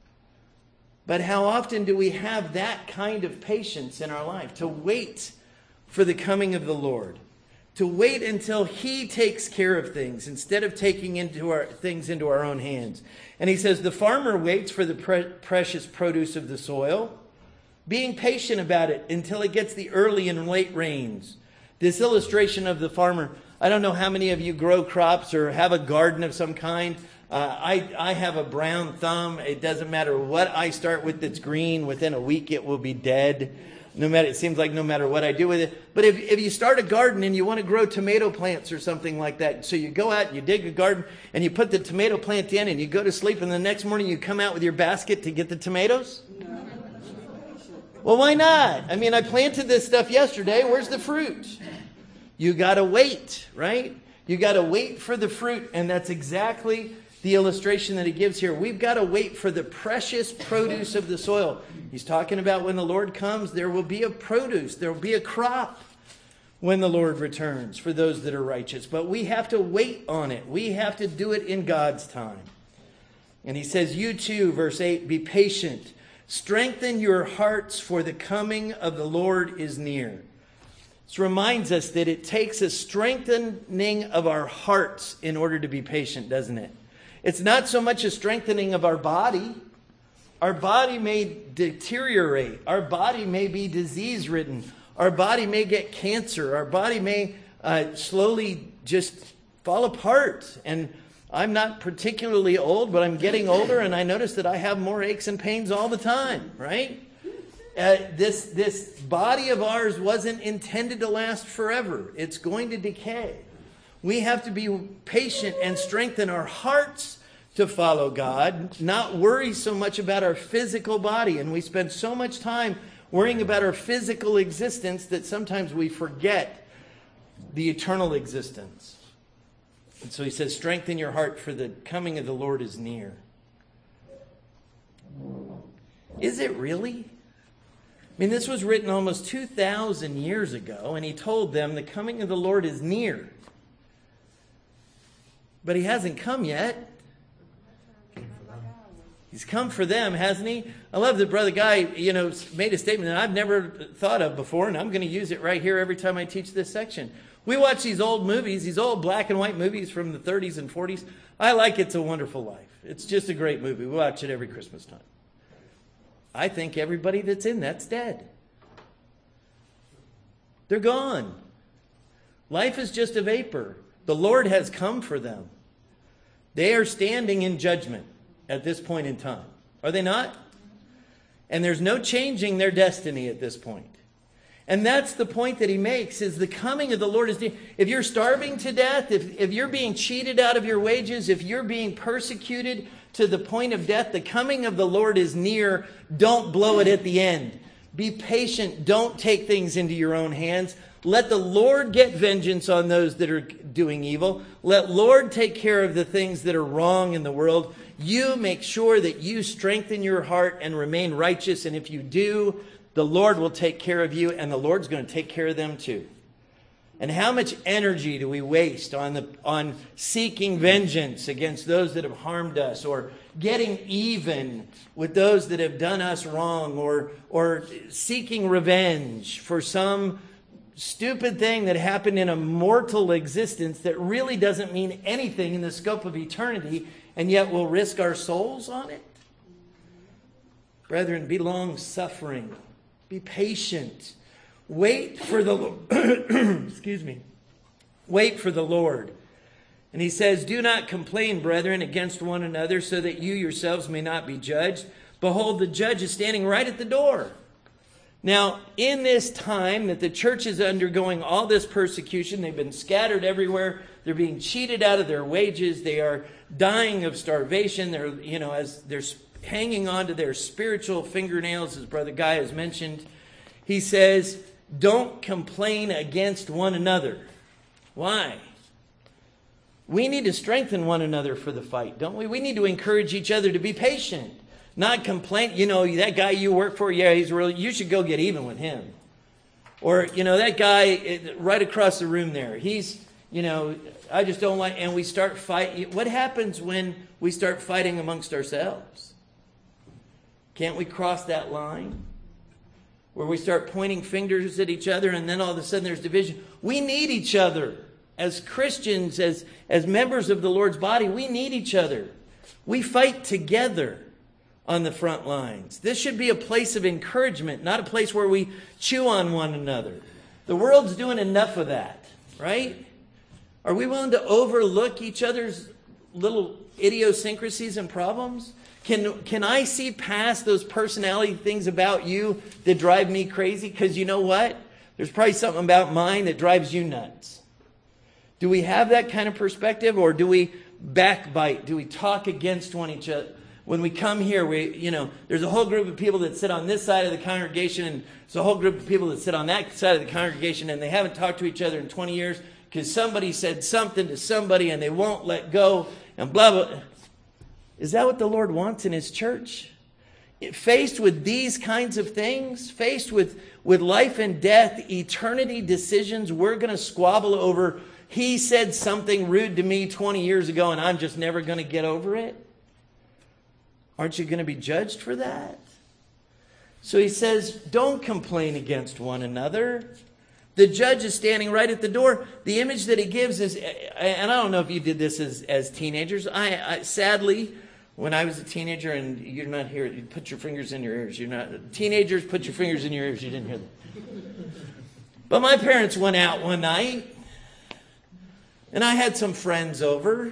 But how often do we have that kind of patience in our life? To wait for the coming of the Lord. To wait until he takes care of things instead of taking things into our own hands. And he says the farmer waits for the precious produce of the soil, being patient about it until it gets the early and late rains. This illustration of the farmer, I don't know how many of you grow crops or have a garden of some kind. I have a brown thumb. It doesn't matter what I start with that's green. Within a week, it will be dead. It seems like no matter what I do with it. But if you start a garden and you want to grow tomato plants or something like that, so you go out and you dig a garden and you put the tomato plant in and you go to sleep and the next morning you come out with your basket to get the tomatoes? Well, why not? I mean, I planted this stuff yesterday. Where's the fruit? You got to wait, right? You got to wait for the fruit. And that's exactly the illustration that he gives here. We've got to wait for the precious produce of the soil. He's talking about when the Lord comes, there will be a produce. There will be a crop when the Lord returns for those that are righteous. But we have to wait on it. We have to do it in God's time. And he says, you too, verse 8, be patient. Strengthen your hearts, for the coming of the Lord is near. This reminds us that it takes a strengthening of our hearts in order to be patient, doesn't it? It's not so much a strengthening of our body. Our body may deteriorate. Our body may be disease-ridden. Our body may get cancer. Our body may slowly just fall apart. And I'm not particularly old, but I'm getting older, and I notice that I have more aches and pains all the time, right? This body of ours wasn't intended to last forever. It's going to decay. We have to be patient and strengthen our hearts to follow God, not worry so much about our physical body. And we spend so much time worrying about our physical existence that sometimes we forget the eternal existence. And so he says, strengthen your heart, for the coming of the Lord is near. Is it really? I mean, this was written almost 2,000 years ago, and he told them the coming of the Lord is near. But he hasn't come yet. He's come for them, hasn't he? I love that Brother Guy, made a statement that I've never thought of before, and I'm going to use it right here every time I teach this section. We watch these old movies, these old black and white movies from the 30s and 40s. I like It's a Wonderful Life. It's just a great movie. We watch it every Christmas time. I think everybody that's in that's dead. They're gone. Life is just a vapor. The Lord has come for them. They are standing in judgment at this point in time. Are they not? And there's no changing their destiny at this point. And that's the point that he makes, is the coming of the Lord is near. If you're starving to death, if you're being cheated out of your wages, if you're being persecuted to the point of death, the coming of the Lord is near. Don't blow it at the end. Be patient. Don't take things into your own hands. Let the Lord get vengeance on those that are doing evil. Let Lord take care of the things that are wrong in the world. You make sure that you strengthen your heart and remain righteous. And if you do, the Lord will take care of you, and the Lord's going to take care of them too. And how much energy do we waste on seeking vengeance against those that have harmed us, or getting even with those that have done us wrong, or seeking revenge for some stupid thing that happened in a mortal existence that really doesn't mean anything in the scope of eternity, and yet we'll risk our souls on it? Brethren, be long-suffering. Be patient. Wait for the excuse me. Wait for the Lord. And he says, do not complain, brethren, against one another, so that you yourselves may not be judged. Behold, the judge is standing right at the door. Now, in this time that the church is undergoing all this persecution, they've been scattered everywhere. They're being cheated out of their wages. They are dying of starvation. They're, as they're hanging on to their spiritual fingernails, as Brother Guy has mentioned. He says, don't complain against one another. Why? We need to strengthen one another for the fight, don't we? We need to encourage each other to be patient. Not complain, that guy you work for, you should go get even with him. Or, that guy right across the room there, he's, I just don't like, and we start fighting. What happens when we start fighting amongst ourselves? Can't we cross that line? Where we start pointing fingers at each other and then all of a sudden there's division. We need each other. As Christians, as members of the Lord's body, we need each other. We fight together on the front lines. This should be a place of encouragement, not a place where we chew on one another. The world's doing enough of that, right? Are we willing to overlook each other's little idiosyncrasies and problems? Can I see past those personality things about you that drive me crazy? Because you know what? There's probably something about mine that drives you nuts. Do we have that kind of perspective, or do we backbite? Do we talk against one another? When we come here, there's a whole group of people that sit on this side of the congregation, and there's a whole group of people that sit on that side of the congregation, and they haven't talked to each other in 20 years because somebody said something to somebody and they won't let go, and blah, blah. Is that what the Lord wants in His church? Faced with these kinds of things, faced with life and death, eternity decisions, we're going to squabble over, he said something rude to me 20 years ago and I'm just never going to get over it? Aren't you going to be judged for that? So he says, don't complain against one another. The judge is standing right at the door. The image that he gives is, and I don't know if you did this as teenagers. I sadly, when I was a teenager, and you're not here, you put your fingers in your ears. You're not teenagers. Put your fingers in your ears. You didn't hear that. But my parents went out one night, and I had some friends over.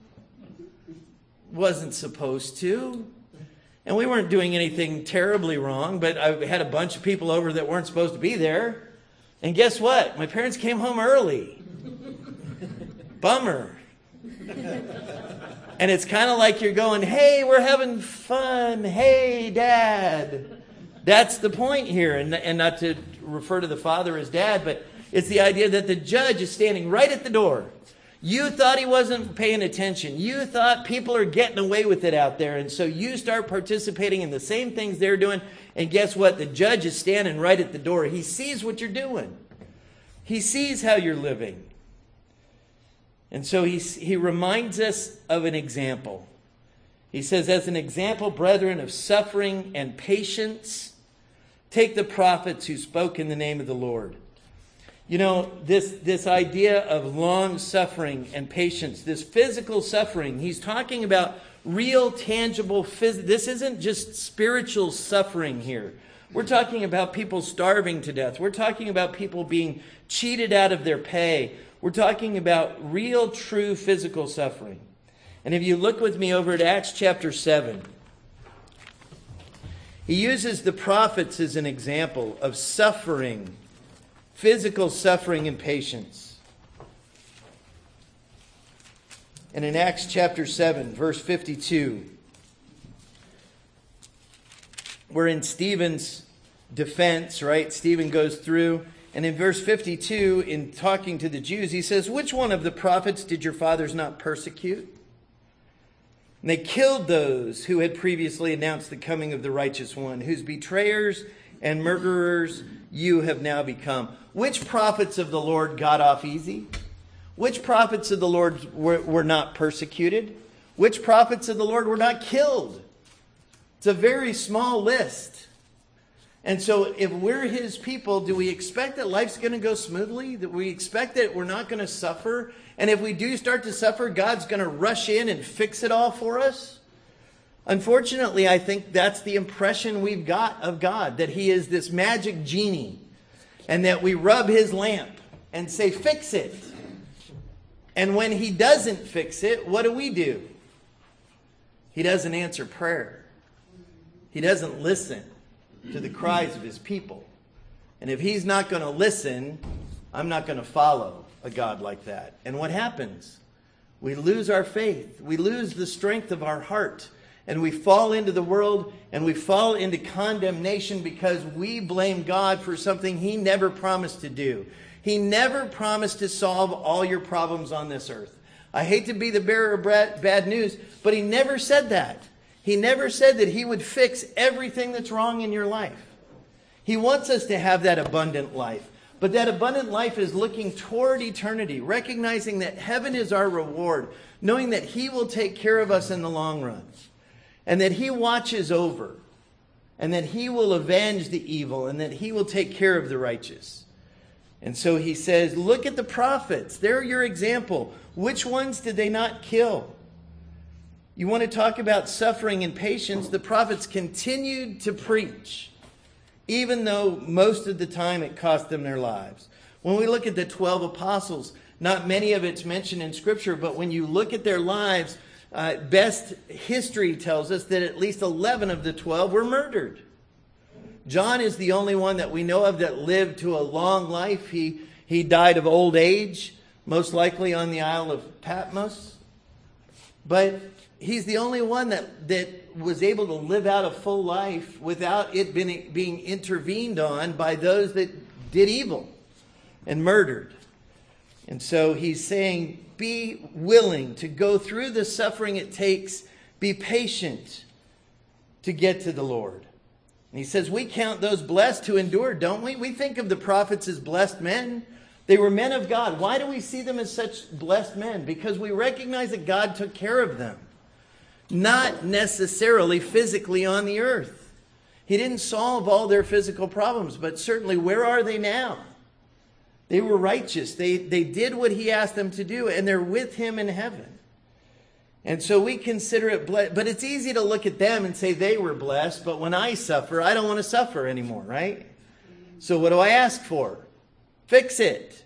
Wasn't supposed to. And we weren't doing anything terribly wrong, but I had a bunch of people over that weren't supposed to be there. And guess what? My parents came home early. Bummer. And it's kind of like you're going, hey, we're having fun. Hey, Dad. That's the point here. And not to refer to the father as Dad, but it's the idea that the judge is standing right at the door. You thought he wasn't paying attention. You thought people are getting away with it out there. And so you start participating in the same things they're doing. And guess what? The judge is standing right at the door. He sees what you're doing. He sees how you're living. And so he reminds us of an example. He says, as an example, brethren, of suffering and patience, take the prophets who spoke in the name of the Lord. You know, this idea of long suffering and patience, this physical suffering, he's talking about real, tangible, this isn't just spiritual suffering here. We're talking about people starving to death. We're talking about people being cheated out of their pay. We're talking about real, true physical suffering. And if you look with me over at Acts chapter 7, he uses the prophets as an example of suffering, physical suffering and patience. And in Acts chapter 7, verse 52, we're in Stephen's defense, right? Stephen goes through, and in verse 52, in talking to the Jews, he says, which one of the prophets did your fathers not persecute? And they killed those who had previously announced the coming of the righteous one, whose betrayers and murderers you have now become. Which prophets of the Lord got off easy? Which prophets of the Lord were not persecuted? Which prophets of the Lord were not killed? It's a very small list. And so if we're His people, do we expect that life's going to go smoothly? That we expect that we're not going to suffer? And if we do start to suffer, God's going to rush in and fix it all for us? Unfortunately, I think that's the impression we've got of God, that He is this magic genie, and that we rub His lamp and say, fix it. And when He doesn't fix it, what do? He doesn't answer prayer. He doesn't listen to the cries of His people. And if he's not going to listen, I'm not going to follow a God like that. And what happens? We lose our faith. We lose the strength of our heart. And we fall into the world and we fall into condemnation because we blame God for something he never promised to do. He never promised to solve all your problems on this earth. I hate to be the bearer of bad news, but he never said that. He never said that he would fix everything that's wrong in your life. He wants us to have that abundant life. But that abundant life is looking toward eternity, recognizing that heaven is our reward, knowing that he will take care of us in the long run, and that he watches over, and that he will avenge the evil, and that he will take care of the righteous. And so he says, look at the prophets. They're your example. Which ones did they not kill? You want to talk about suffering and patience? The prophets continued to preach, even though most of the time it cost them their lives. When we look at the 12 apostles, not many of it's mentioned in Scripture, but when you look at their lives, best history tells us that at least 11 of the 12 were murdered. John is the only one that we know of that lived to a long life. He died of old age, most likely on the Isle of Patmos. But he's the only one that was able to live out a full life without it being intervened on by those that did evil and murdered. And so he's saying, be willing to go through the suffering it takes. Be patient to get to the Lord. And he says, we count those blessed who endured, don't we? We think of the prophets as blessed men. They were men of God. Why do we see them as such blessed men? Because we recognize that God took care of them. Not necessarily physically on the earth. He didn't solve all their physical problems, but certainly where are they now? They were righteous. They did what he asked them to do, and they're with him in heaven. And so we consider it blessed. But it's easy to look at them and say they were blessed, but when I suffer, I don't want to suffer anymore, right? So what do I ask for? Fix it.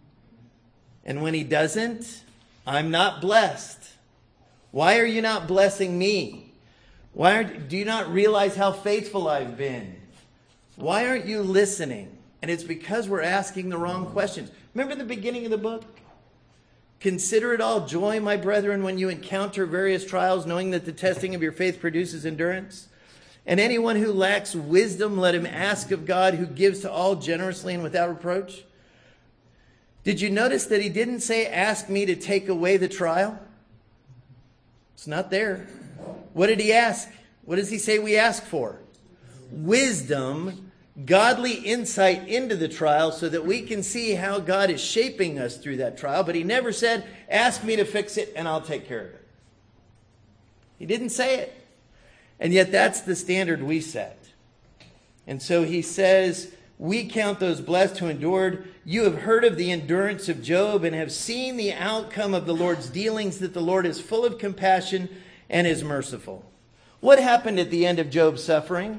And when he doesn't, I'm not blessed. Why are you not blessing me? Do you not realize how faithful I've been? Why aren't you listening? And it's because we're asking the wrong questions. Remember the beginning of the book? Consider it all joy, my brethren, when you encounter various trials, knowing that the testing of your faith produces endurance. And anyone who lacks wisdom, let him ask of God, who gives to all generously and without reproach. Did you notice that he didn't say, ask me to take away the trial? It's not there. What did he ask? What does he say we ask for? Wisdom, godly insight into the trial so that we can see how God is shaping us through that trial. But he never said, ask me to fix it and I'll take care of it. He didn't say it. And yet that's the standard we set. And so he says, we count those blessed who endured. You have heard of the endurance of Job and have seen the outcome of the Lord's dealings, that the Lord is full of compassion and is merciful. What happened at the end of Job's suffering?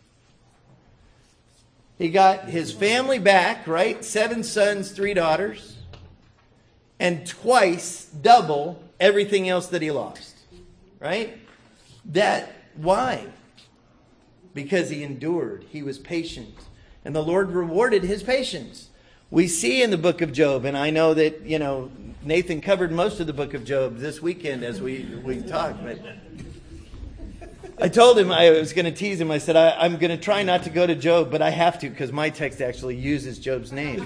He got his family back, right? 7 sons, 3 daughters. And twice, double everything else that he lost. Right? Why? Because he endured. He was patient. And the Lord rewarded his patience. We see in the book of Job, and I know that, Nathan covered most of the book of Job this weekend as we talked. But I told him, I was going to tease him. I said, I'm going to try not to go to Job, but I have to because my text actually uses Job's name.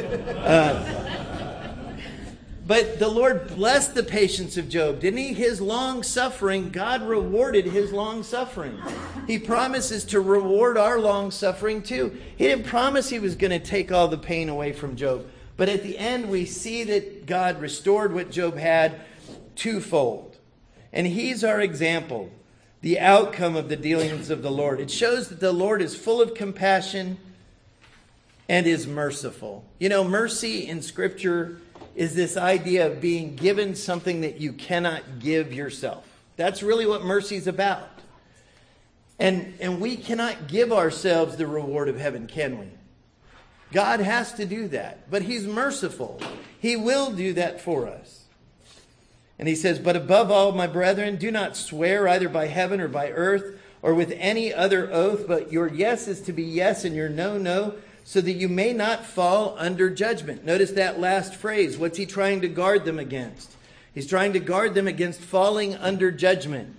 But the Lord blessed the patience of Job, didn't he? His long suffering, God rewarded his long suffering. He promises to reward our long suffering too. He didn't promise he was going to take all the pain away from Job. But at the end, we see that God restored what Job had twofold. And he's our example, the outcome of the dealings of the Lord. It shows that the Lord is full of compassion and is merciful. Mercy in Scripture is this idea of being given something that you cannot give yourself. That's really what mercy is about. And we cannot give ourselves the reward of heaven, can we? God has to do that. But he's merciful. He will do that for us. And he says, but above all, my brethren, do not swear either by heaven or by earth or with any other oath, but your yes is to be yes and your no, no, so that you may not fall under judgment. Notice that last phrase. What's he trying to guard them against? He's trying to guard them against falling under judgment.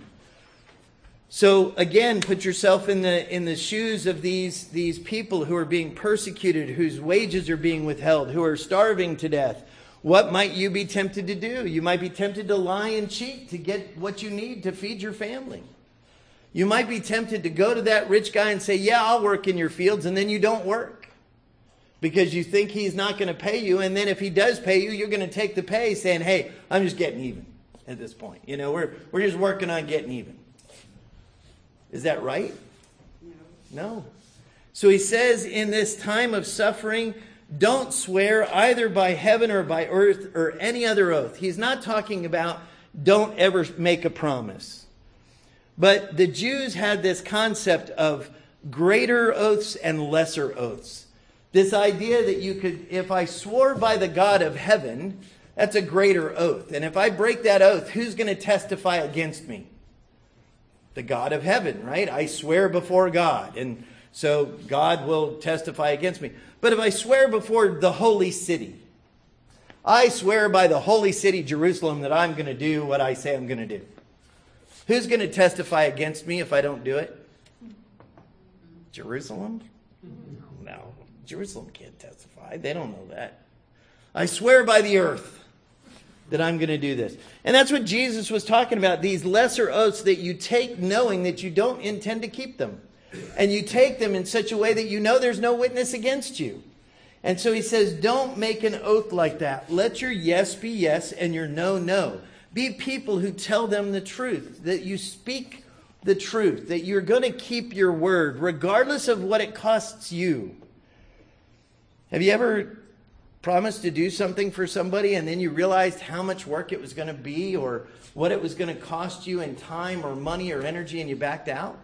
So again, put yourself in the shoes of these people who are being persecuted, whose wages are being withheld, who are starving to death. What might you be tempted to do? You might be tempted to lie and cheat to get what you need to feed your family. You might be tempted to go to that rich guy and say, yeah, I'll work in your fields, and then you don't work because you think he's not going to pay you. And then if he does pay you, you're going to take the pay saying, hey, I'm just getting even at this point. You know, we're just working on getting even. Is that right? No. So he says in this time of suffering, don't swear either by heaven or by earth or any other oath. He's not talking about don't ever make a promise. But the Jews had this concept of greater oaths and lesser oaths. This idea that you could, if I swore by the God of heaven, that's a greater oath. And if I break that oath, who's going to testify against me? The God of heaven, right? I swear before God. And so God will testify against me. But if I swear before the holy city, I swear by the holy city, Jerusalem, that I'm going to do what I say I'm going to do. Who's going to testify against me if I don't do it? Jerusalem? No. Jerusalem can't testify. They don't know that. I swear by the earth that I'm going to do this. And that's what Jesus was talking about. These lesser oaths that you take knowing that you don't intend to keep them. And you take them in such a way that you know there's no witness against you. And so he says, don't make an oath like that. Let your yes be yes and your no, no. Be people who tell them the truth, that you speak the truth, that you're going to keep your word, regardless of what it costs you. Have you ever promised to do something for somebody and then you realized how much work it was going to be or what it was going to cost you in time or money or energy and you backed out?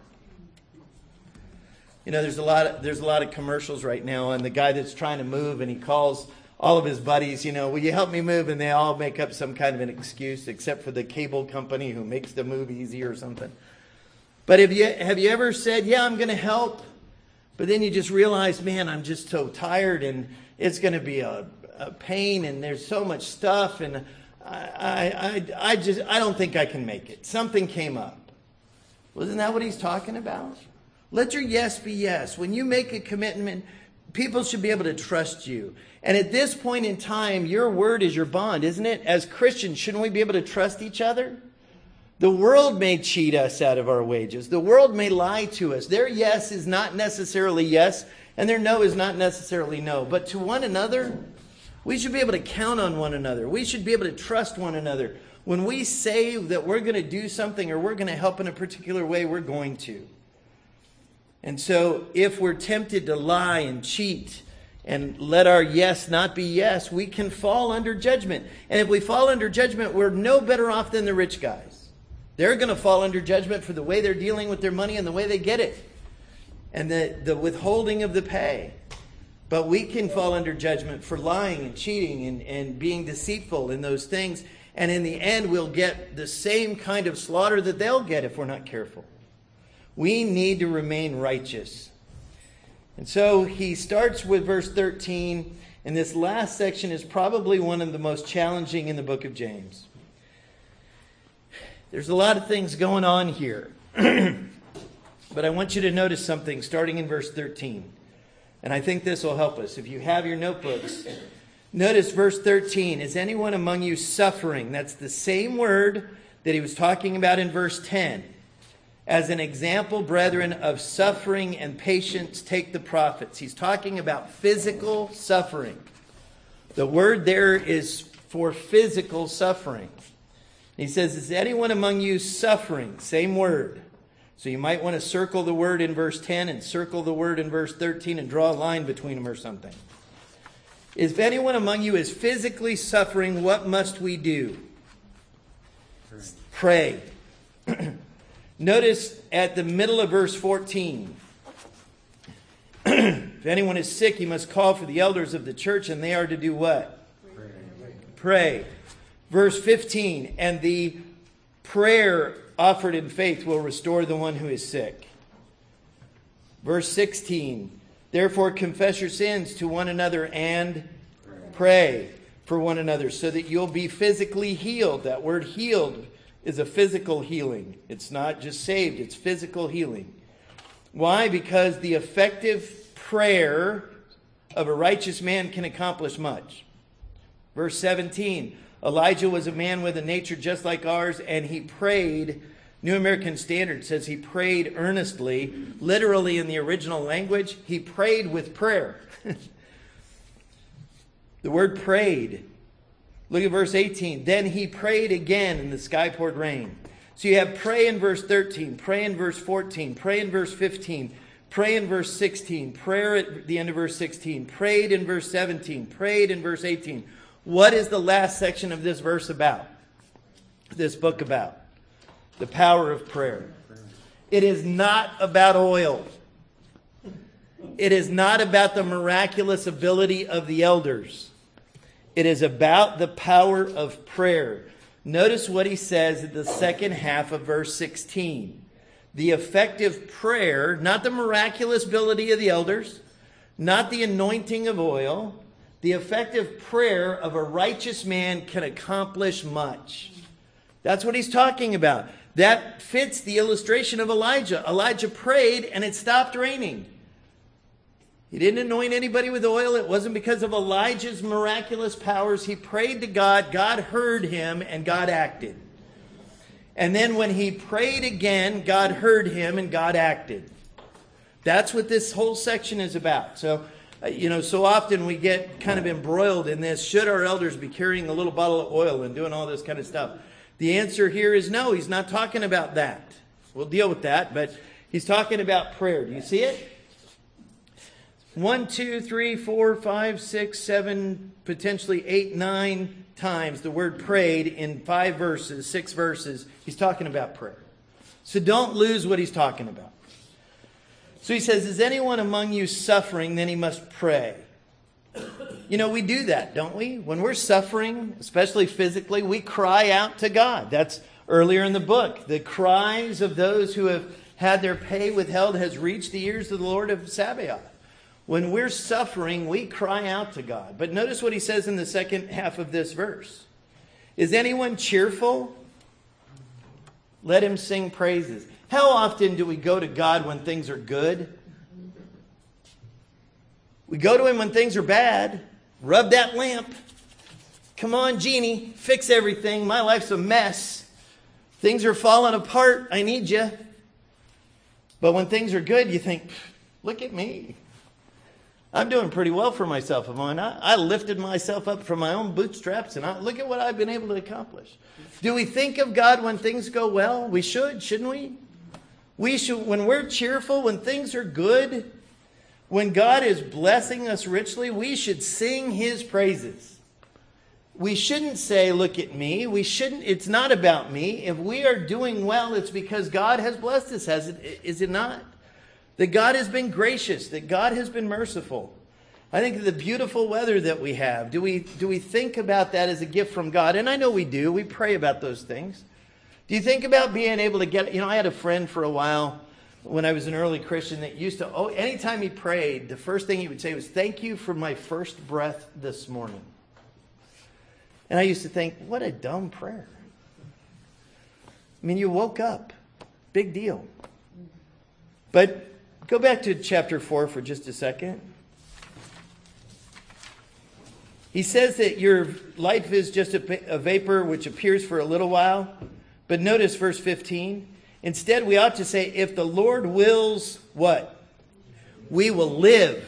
You know, there's a lot of commercials right now, and the guy that's trying to move and he calls all of his buddies, you know, will you help me move? And they all make up some kind of an excuse, except for the cable company who makes the move easy or something. But have you ever said, yeah, I'm going to help, but then you just realize, man, I'm just so tired and it's going to be a pain and there's so much stuff and I don't think I can make it. Something came up. Wasn't that what he's talking about? Let your yes be yes. When you make a commitment, people should be able to trust you. And at this point in time, your word is your bond, isn't it? As Christians, shouldn't we be able to trust each other? The world may cheat us out of our wages. The world may lie to us. Their yes is not necessarily yes, and their no is not necessarily no. But to one another, we should be able to count on one another. We should be able to trust one another. When we say that we're going to do something or we're going to help in a particular way, we're going to. And so if we're tempted to lie and cheat and let our yes not be yes, we can fall under judgment. And if we fall under judgment, we're no better off than the rich guys. They're going to fall under judgment for the way they're dealing with their money and the way they get it. And the withholding of the pay. But we can fall under judgment for lying and cheating and being deceitful in those things. And in the end, we'll get the same kind of slaughter that they'll get if we're not careful. We need to remain righteous. And so he starts with verse 13, and this last section is probably one of the most challenging in the book of James. There's a lot of things going on here. But I want you to notice something starting in verse 13. And I think this will help us. If you have your notebooks, notice verse 13. Is anyone among you suffering? That's the same word that he was talking about in verse 10. As an example, brethren, of suffering and patience, take the prophets. He's talking about physical suffering. The word there is for physical suffering. He says, is anyone among you suffering? Same word. So you might want to circle the word in verse 10 and circle the word in verse 13 and draw a line between them or something. If anyone among you is physically suffering, what must we do? Pray. Notice at the middle of verse 14. If anyone is sick, he must call for the elders of the church, and they are to do what? Pray. Verse 15. And the prayer offered in faith will restore the one who is sick. Verse 16. Therefore confess your sins to one another and pray for one another so that you'll be physically healed. That word healed is a physical healing. It's not just saved, it's physical healing. Why? Because the effective prayer of a righteous man can accomplish much. Verse 17, Elijah was a man with a nature just like ours, and he prayed. New American Standard says he prayed earnestly. Literally in the original language, he prayed with prayer. The word prayed. Look at verse 18. Then he prayed again, and the sky poured rain. So you have pray in verse 13, pray in verse 14, pray in verse 15, pray in verse 16, prayer at the end of verse 16, prayed in verse 17, prayed in verse 18. What is the last section of this verse about? This book about? The power of prayer. It is not about oil. It is not about the miraculous ability of the elders. It is about the power of prayer. Notice what he says at the second half of verse 16. The effective prayer, not the miraculous ability of the elders, not the anointing of oil. The effective prayer of a righteous man can accomplish much. That's what he's talking about. That fits the illustration of Elijah. Elijah prayed and it stopped raining. He didn't anoint anybody with oil. It wasn't because of Elijah's miraculous powers. He prayed to God. God heard him and God acted. And then when he prayed again, God heard him and God acted. That's what this whole section is about. So, so often we get kind of embroiled in this. Should our elders be carrying a little bottle of oil and doing all this kind of stuff? The answer here is no. He's not talking about that. We'll deal with that, but he's talking about prayer. Do you see it? 1, 2, 3, 4, 5, 6, 7, potentially 8, 9 times the word prayed in 5 verses, 6 verses. He's talking about prayer. So don't lose what he's talking about. So he says, is anyone among you suffering? Then he must pray. We do that, don't we? When we're suffering, especially physically, we cry out to God. That's earlier in the book. The cries of those who have had their pay withheld has reached the ears of the Lord of Sabaoth. When we're suffering, we cry out to God. But notice what he says in the second half of this verse. Is anyone cheerful? Let him sing praises. How often do we go to God when things are good? We go to him when things are bad. Rub that lamp. Come on, genie, fix everything. My life's a mess. Things are falling apart. I need you. But when things are good, you think, look at me. I'm doing pretty well for myself. I lifted myself up from my own bootstraps, and look at what I've been able to accomplish. Do we think of God when things go well? We should, shouldn't we? We should, when we're cheerful, when things are good, when God is blessing us richly, we should sing his praises. We shouldn't say, look at me. It's not about me. If we are doing well, it's because God has blessed us, is it not? That God has been gracious, that God has been merciful. I think of the beautiful weather that we have. Do we think about that as a gift from God? And I know we do. We pray about those things. Do you think about being able to get... I had a friend for a while when I was an early Christian that used to... anytime he prayed, the first thing he would say was, thank you for my first breath this morning. And I used to think, what a dumb prayer. You woke up. Big deal. But... go back to chapter 4 for just a second. He says that your life is just a vapor which appears for a little while. But notice verse 15. Instead, we ought to say, if the Lord wills, what? We will live.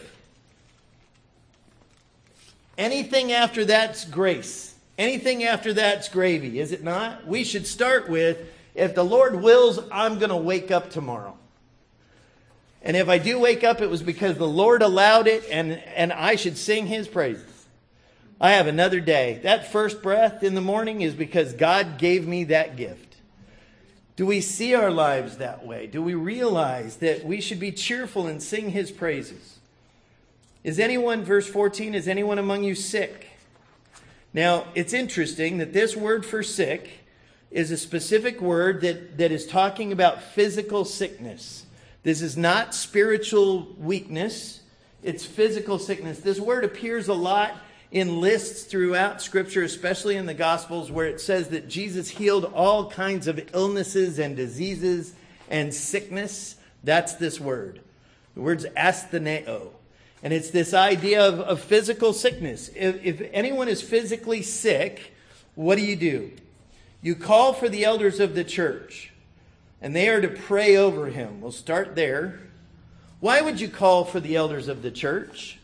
Anything after that's grace. Anything after that's gravy, is it not? We should start with, if the Lord wills, I'm going to wake up tomorrow. And if I do wake up, it was because the Lord allowed it, and I should sing his praises. I have another day. That first breath in the morning is because God gave me that gift. Do we see our lives that way? Do we realize that we should be cheerful and sing his praises? Is anyone, verse 14, is anyone among you sick? Now, it's interesting that this word for sick is a specific word that is talking about physical sickness. This is not spiritual weakness. It's physical sickness. This word appears a lot in lists throughout Scripture, especially in the Gospels, where it says that Jesus healed all kinds of illnesses and diseases and sickness. That's this word. The word's astheneo. And it's this idea of physical sickness. If anyone is physically sick, what do? You call for the elders of the church, and they are to pray over him. We'll start there. Why would you call for the elders of the church?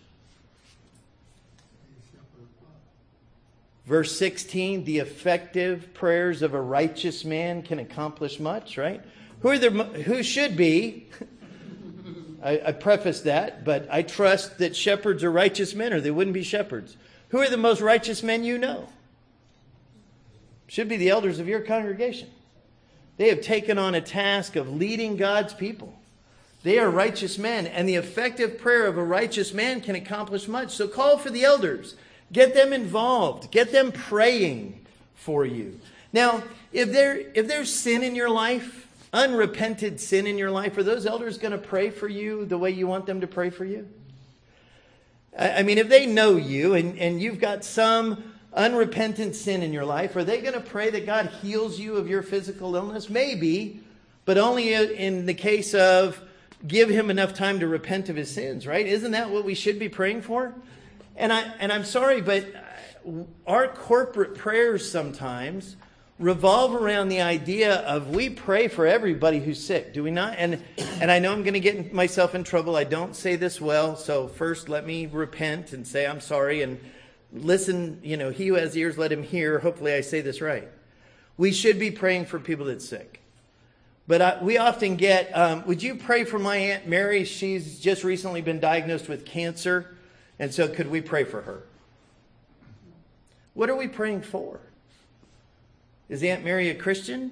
Verse 16, the effective prayers of a righteous man can accomplish much, right? Who should be? I preface that, but I trust that shepherds are righteous men, or they wouldn't be shepherds. Who are the most righteous men you know? Should be the elders of your congregation. They have taken on a task of leading God's people. They are righteous men, and the effective prayer of a righteous man can accomplish much. So call for the elders. Get them involved. Get them praying for you. Now, if there's sin in your life, unrepented sin in your life, are those elders going to pray for you the way you want them to pray for you? I mean, if they know you and you've got some unrepentant sin in your life, are they going to pray that God heals you of your physical illness? Maybe, but only in the case of give him enough time to repent of his sins, right? Isn't that what we should be praying for? And I'm sorry, but our corporate prayers sometimes revolve around the idea of we pray for everybody who's sick, do we not? And I know I'm going to get myself in trouble. I don't say this well, so first let me repent and say I'm sorry and listen. He who has ears, let him hear. Hopefully I say this right. We should be praying for people that's sick. But we often get, would you pray for my Aunt Mary? She's just recently been diagnosed with cancer. And so could we pray for her? What are we praying for? Is Aunt Mary a Christian?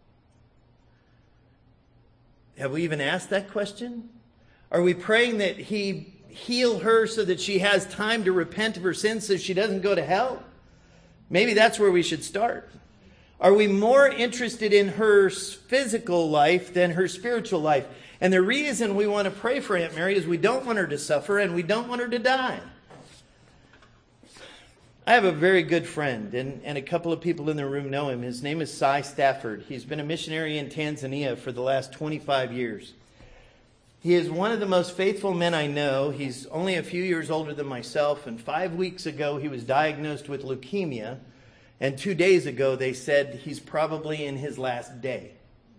Have we even asked that question? Are we praying that he heal her so that she has time to repent of her sins so she doesn't go to hell? Maybe that's where we should start. Are we more interested in her physical life than her spiritual life? And the reason we want to pray for Aunt Mary is we don't want her to suffer and we don't want her to die. I have a very good friend, and a couple of people in the room know him. His name is Cy Stafford. He's been a missionary in Tanzania for the last 25 years. He is one of the most faithful men I know. He's only a few years older than myself, and 5 weeks ago he was diagnosed with leukemia, and 2 days ago they said he's probably in his last day.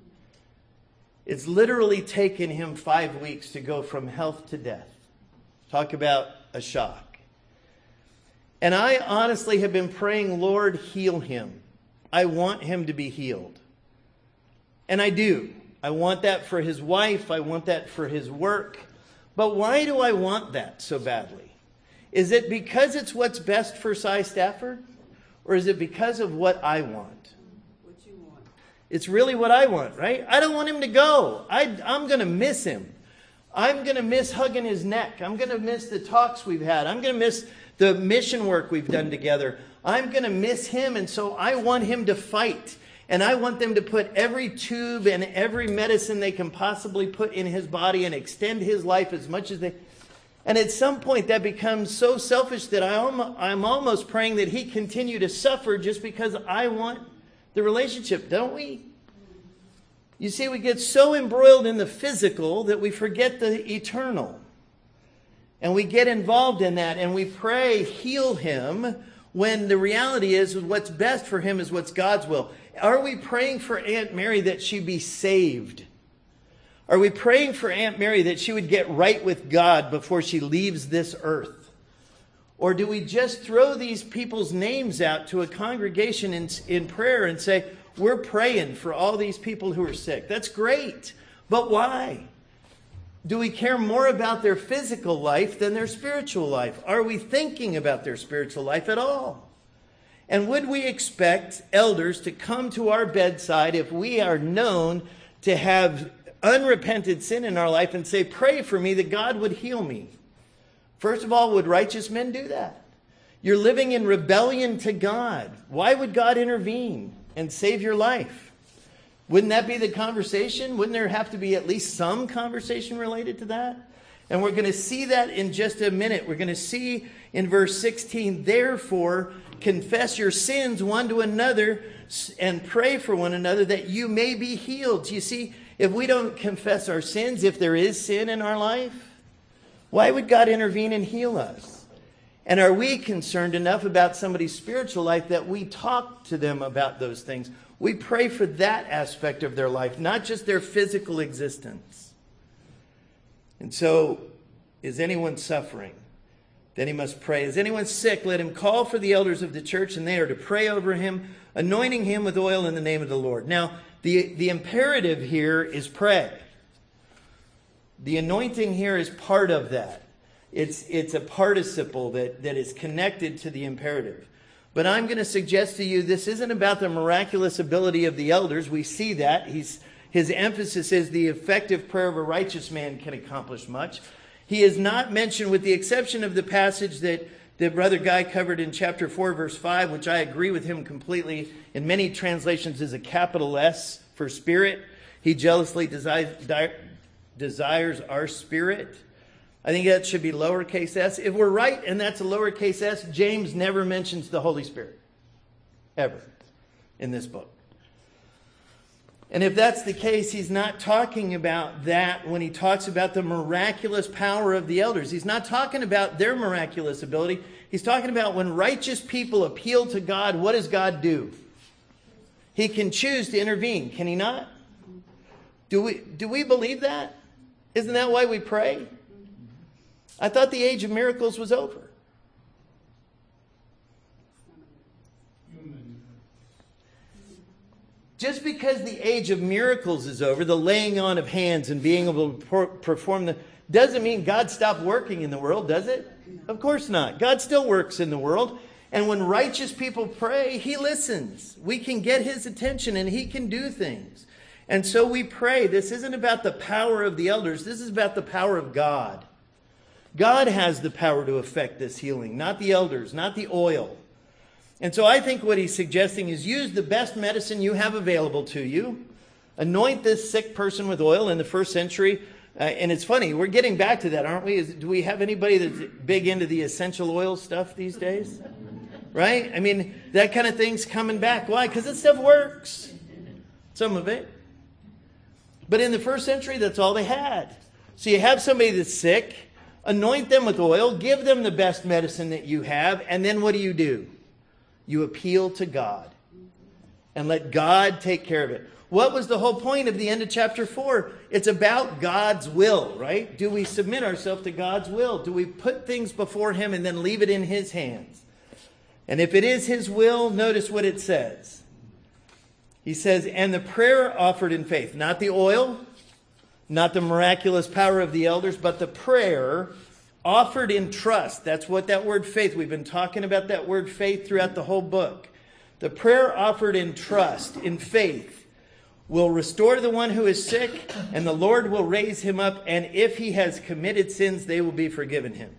It's literally taken him 5 weeks to go from health to death. Talk about a shock. And I honestly have been praying, Lord, heal him. I want him to be healed. And I do. I want that for his wife. I want that for his work. But why do I want that so badly? Is it because it's what's best for Cy Stafford? Or is it because of what I want? It's really what I want, right? I don't want him to go. I'm going to miss him. I'm going to miss hugging his neck. I'm going to miss the talks we've had. I'm going to miss the mission work we've done together. I'm going to miss him, and so I want him to fight. And I want them to put every tube and every medicine they can possibly put in his body and extend his life as much as they... And at some point that becomes so selfish that I'm almost praying that he continue to suffer just because I want the relationship, don't we? You see, we get so embroiled in the physical that we forget the eternal. And we get involved in that and we pray, heal him, when the reality is what's best for him is what's God's will. Are we praying for Aunt Mary that she be saved? Are we praying for Aunt Mary that she would get right with God before she leaves this earth? Or do we just throw these people's names out to a congregation in prayer and say, we're praying for all these people who are sick? That's great. But why? Do we care more about their physical life than their spiritual life? Are we thinking about their spiritual life at all? And would we expect elders to come to our bedside if we are known to have unrepented sin in our life and say, pray for me that God would heal me? First of all, would righteous men do that? You're living in rebellion to God. Why would God intervene and save your life? Wouldn't that be the conversation? Wouldn't there have to be at least some conversation related to that? And we're going to see that in just a minute. We're going to see in verse 16, therefore, confess your sins one to another and pray for one another that you may be healed. You see, if we don't confess our sins, if there is sin in our life, why would God intervene and heal us? And are we concerned enough about somebody's spiritual life that we talk to them about those things? We pray for that aspect of their life, not just their physical existence. And so, is anyone suffering? Then he must pray. Is anyone sick? Let him call for the elders of the church, and they are to pray over him, anointing him with oil in the name of the Lord. Now, the imperative here is pray. The anointing here is part of that. It's a participle that is connected to the imperative. But I'm going to suggest to you this isn't about the miraculous ability of the elders. We see that. His emphasis is the effective prayer of a righteous man can accomplish much. He is not mentioned, with the exception of the passage that Brother Guy covered in chapter 4, verse 5, which I agree with him completely. In many translations is a capital S for spirit. He jealously desires our spirit. I think that should be lowercase s. If we're right and that's a lowercase s, James never mentions the Holy Spirit. Ever. In this book. And if that's the case, he's not talking about that when he talks about the miraculous power of the elders. He's not talking about their miraculous ability. He's talking about when righteous people appeal to God, what does God do? He can choose to intervene, can he not? Do we believe that? Isn't that why we pray? I thought the age of miracles was over. Just because the age of miracles is over, the laying on of hands and being able to perform them, doesn't mean God stopped working in the world, does it? Of course not. God still works in the world. And when righteous people pray, he listens. We can get his attention and he can do things. And so we pray. This isn't about the power of the elders. This is about the power of God. God has the power to effect this healing, not the elders, not the oil. And so I think what he's suggesting is use the best medicine you have available to you. Anoint this sick person with oil in the first century. And it's funny, we're getting back to that, aren't we? Do we have anybody that's big into the essential oil stuff these days? Right? I mean, that kind of thing's coming back. Why? Because this stuff works. Some of it. But in the first century, that's all they had. So you have somebody that's sick, anoint them with oil, give them the best medicine that you have, and then what do? You appeal to God and let God take care of it. What was the whole point of the end of chapter 4? It's about God's will, right? Do we submit ourselves to God's will? Do we put things before him and then leave it in his hands? And if it is his will, notice what it says. He says, and the prayer offered in faith, not the oil, not the miraculous power of the elders, but the prayer offered in trust. That's what that word faith, we've been talking about that word faith throughout the whole book. The prayer offered in trust, in faith, will restore the one who is sick, and the Lord will raise him up, and if he has committed sins, they will be forgiven him.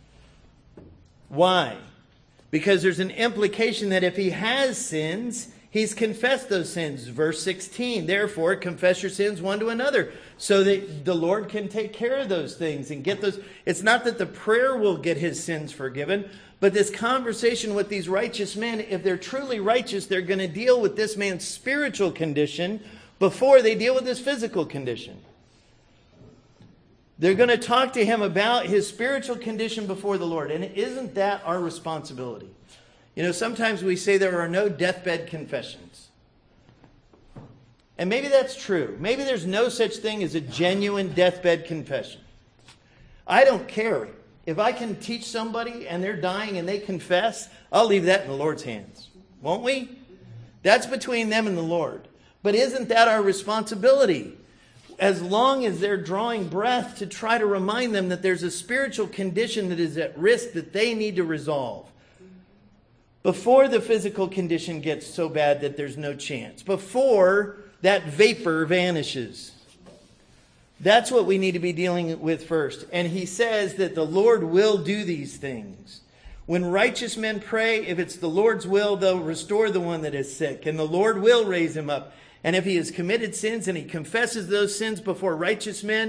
Why? Because there's an implication that if he has sins, he's confessed those sins. Verse 16, therefore, confess your sins one to another, so that the Lord can take care of those things and get those. It's not that the prayer will get his sins forgiven, but this conversation with these righteous men, if they're truly righteous, they're going to deal with this man's spiritual condition before they deal with his physical condition. They're going to talk to him about his spiritual condition before the Lord. And isn't that our responsibility? You know, sometimes we say there are no deathbed confessions. And maybe that's true. Maybe there's no such thing as a genuine deathbed confession. I don't care. If I can teach somebody and they're dying and they confess, I'll leave that in the Lord's hands. Won't we? That's between them and the Lord. But isn't that our responsibility? As long as they're drawing breath, to try to remind them that there's a spiritual condition that is at risk that they need to resolve. Before the physical condition gets so bad that there's no chance. Before that vapor vanishes. That's what we need to be dealing with first. And he says that the Lord will do these things. When righteous men pray, if it's the Lord's will, they'll restore the one that is sick. And the Lord will raise him up. And if he has committed sins and he confesses those sins before righteous men,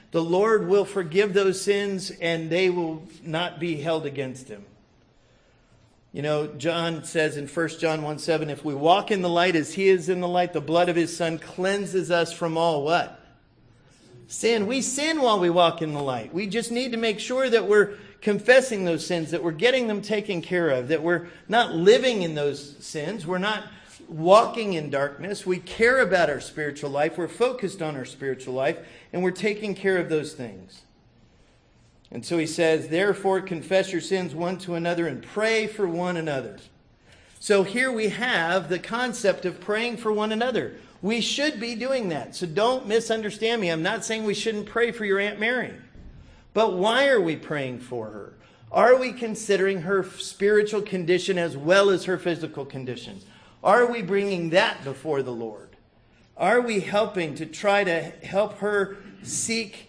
the Lord will forgive those sins and they will not be held against him. You know, John says in 1 John 1:7, if we walk in the light as he is in the light, the blood of his Son cleanses us from all what? Sin. We sin while we walk in the light. We just need to make sure that we're confessing those sins, that we're getting them taken care of, that we're not living in those sins. We're not walking in darkness. We care about our spiritual life. We're focused on our spiritual life, and we're taking care of those things. And so he says, therefore confess your sins one to another and pray for one another. So here we have the concept of praying for one another. We should be doing that. So don't misunderstand me. I'm not saying we shouldn't pray for your Aunt Mary. But why are we praying for her? Are we considering her spiritual condition as well as her physical condition? Are we bringing that before the Lord? Are we helping to try to help her seek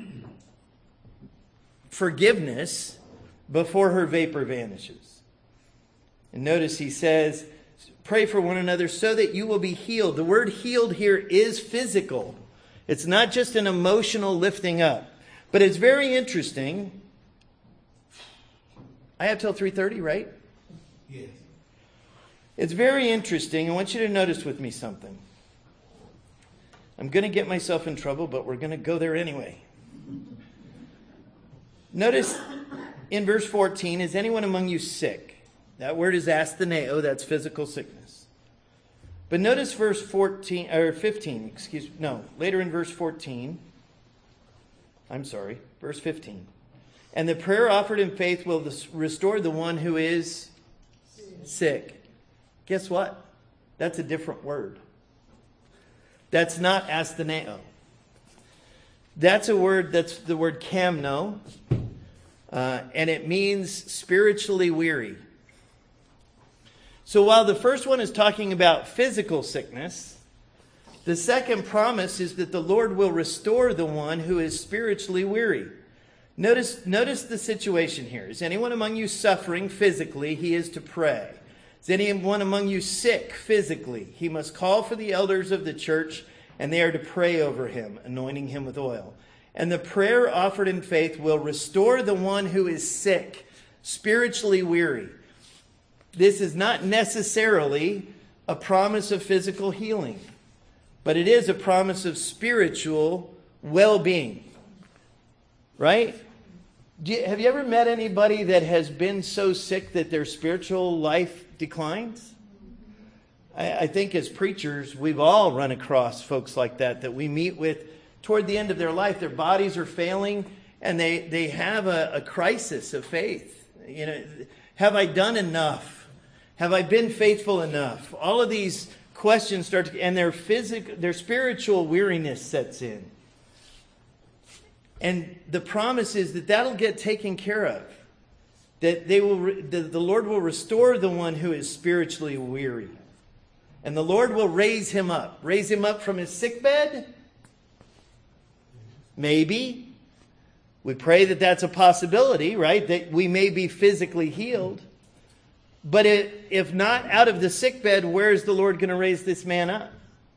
forgiveness before her vapor vanishes? And notice he says, pray for one another so that you will be healed. The word healed here is physical. It's not just an emotional lifting up. But it's very interesting. I have till 3:30, right? Yes. It's very interesting. I want you to notice with me something. I'm going to get myself in trouble, but we're going to go there anyway. Notice in verse 14, is anyone among you sick? That word is astheneo, that's physical sickness. But notice verse 14 or 15, later in verse 14. Verse 15. And the prayer offered in faith will restore the one who is sick. Guess what? That's a different word. That's not astheneo. That's a word, that's the word kamno. And it means spiritually weary. So while the first one is talking about physical sickness, the second promise is that the Lord will restore the one who is spiritually weary. Notice the situation here. Is anyone among you suffering physically? He is to pray. Is anyone among you sick physically? He must call for the elders of the church, and they are to pray over him, anointing him with oil. And the prayer offered in faith will restore the one who is sick, spiritually weary. This is not necessarily a promise of physical healing, but it is a promise of spiritual well-being. Right? Have you ever met anybody that has been so sick that their spiritual life declines? I think as preachers, we've all run across folks like that we meet with toward the end of their life. Their bodies are failing and they have a crisis of faith. You know, have I done enough? Have I been faithful enough? All of these questions start to, and their spiritual weariness sets in. And the promise is that that'll get taken care of. That the Lord will restore the one who is spiritually weary. And the Lord will raise him up. Raise him up from his sickbed? Maybe. We pray that that's a possibility, right? That we may be physically healed. But if not out of the sickbed, where is the Lord going to raise this man up?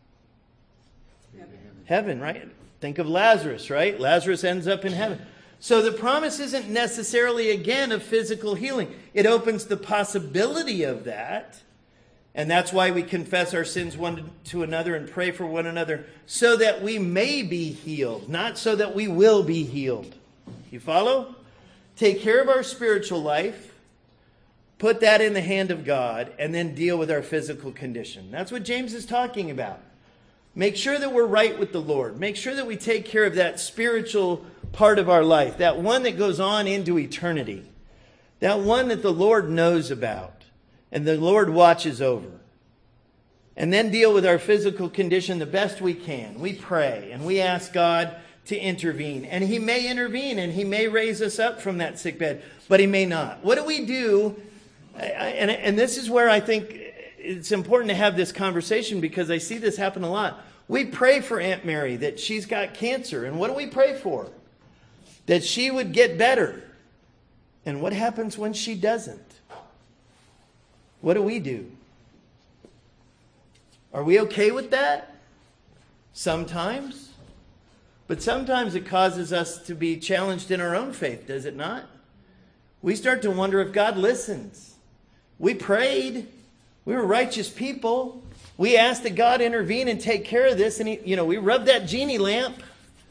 Heaven, right? Think of Lazarus, right? Lazarus ends up in heaven. So the promise isn't necessarily, again, of physical healing. It opens the possibility of that. And that's why we confess our sins one to another and pray for one another, so that we may be healed, not so that we will be healed. You follow? Take care of our spiritual life, put that in the hand of God, and then deal with our physical condition. That's what James is talking about. Make sure that we're right with the Lord. Make sure that we take care of that spiritual part of our life, that one that goes on into eternity, that one that the Lord knows about and the Lord watches over. And then deal with our physical condition the best we can. We pray and we ask God to intervene. And He may intervene and He may raise us up from that sickbed, but He may not. What do we do? And this is where I think it's important to have this conversation, because I see this happen a lot. We pray for Aunt Mary that she's got cancer. And what do we pray for? That she would get better. And what happens when she doesn't? What do? Are we okay with that? Sometimes. But sometimes it causes us to be challenged in our own faith, does it not? We start to wonder if God listens. We prayed. We were righteous people. We asked that God intervene and take care of this. And we rubbed that genie lamp.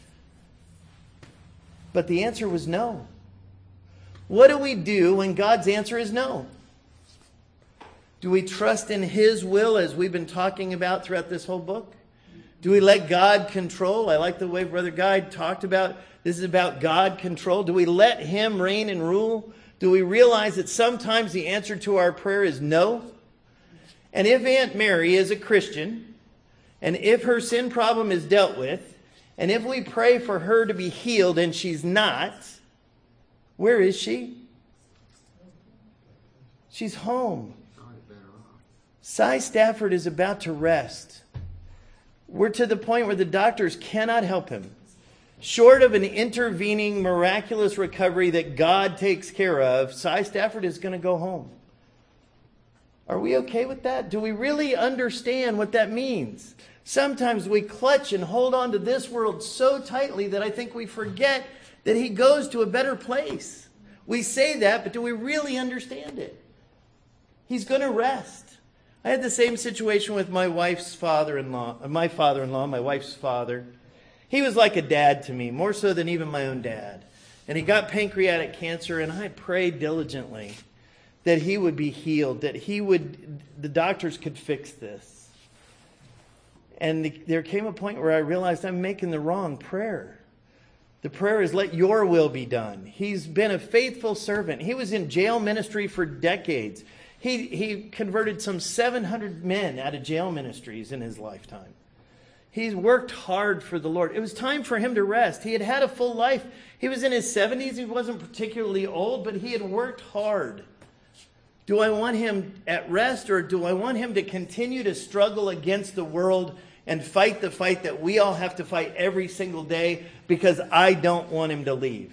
But the answer was no. What do we do when God's answer is no? Do we trust in His will, as we've been talking about throughout this whole book? Do we let God control? I like the way Brother Guy talked about this is about God control. Do we let Him reign and rule? Do we realize that sometimes the answer to our prayer is no? And if Aunt Mary is a Christian, and if her sin problem is dealt with, and if we pray for her to be healed and she's not, where is she? She's home. Cy Stafford is about to rest. We're to the point where the doctors cannot help him. Short of an intervening miraculous recovery that God takes care of, Cy Stafford is going to go home. Are we okay with that? Do we really understand what that means? Sometimes we clutch and hold on to this world so tightly that I think we forget that He goes to a better place. We say that, but do we really understand it? He's going to rest. I had the same situation with my wife's father-in-law, my wife's father. He was like a dad to me, more so than even my own dad. And he got pancreatic cancer, and I prayed diligently that he would be healed, that the doctors could fix this. And there came a point where I realized I'm making the wrong prayer. The prayer is, let your will be done. He's been a faithful servant. He was in jail ministry for decades. He converted some 700 men out of jail ministries in his lifetime. He's worked hard for the Lord. It was time for him to rest. He had had a full life. He was in his 70s. He wasn't particularly old, but he had worked hard. Do I want him at rest, or do I want him to continue to struggle against the world and fight the fight that we all have to fight every single day because I don't want him to leave?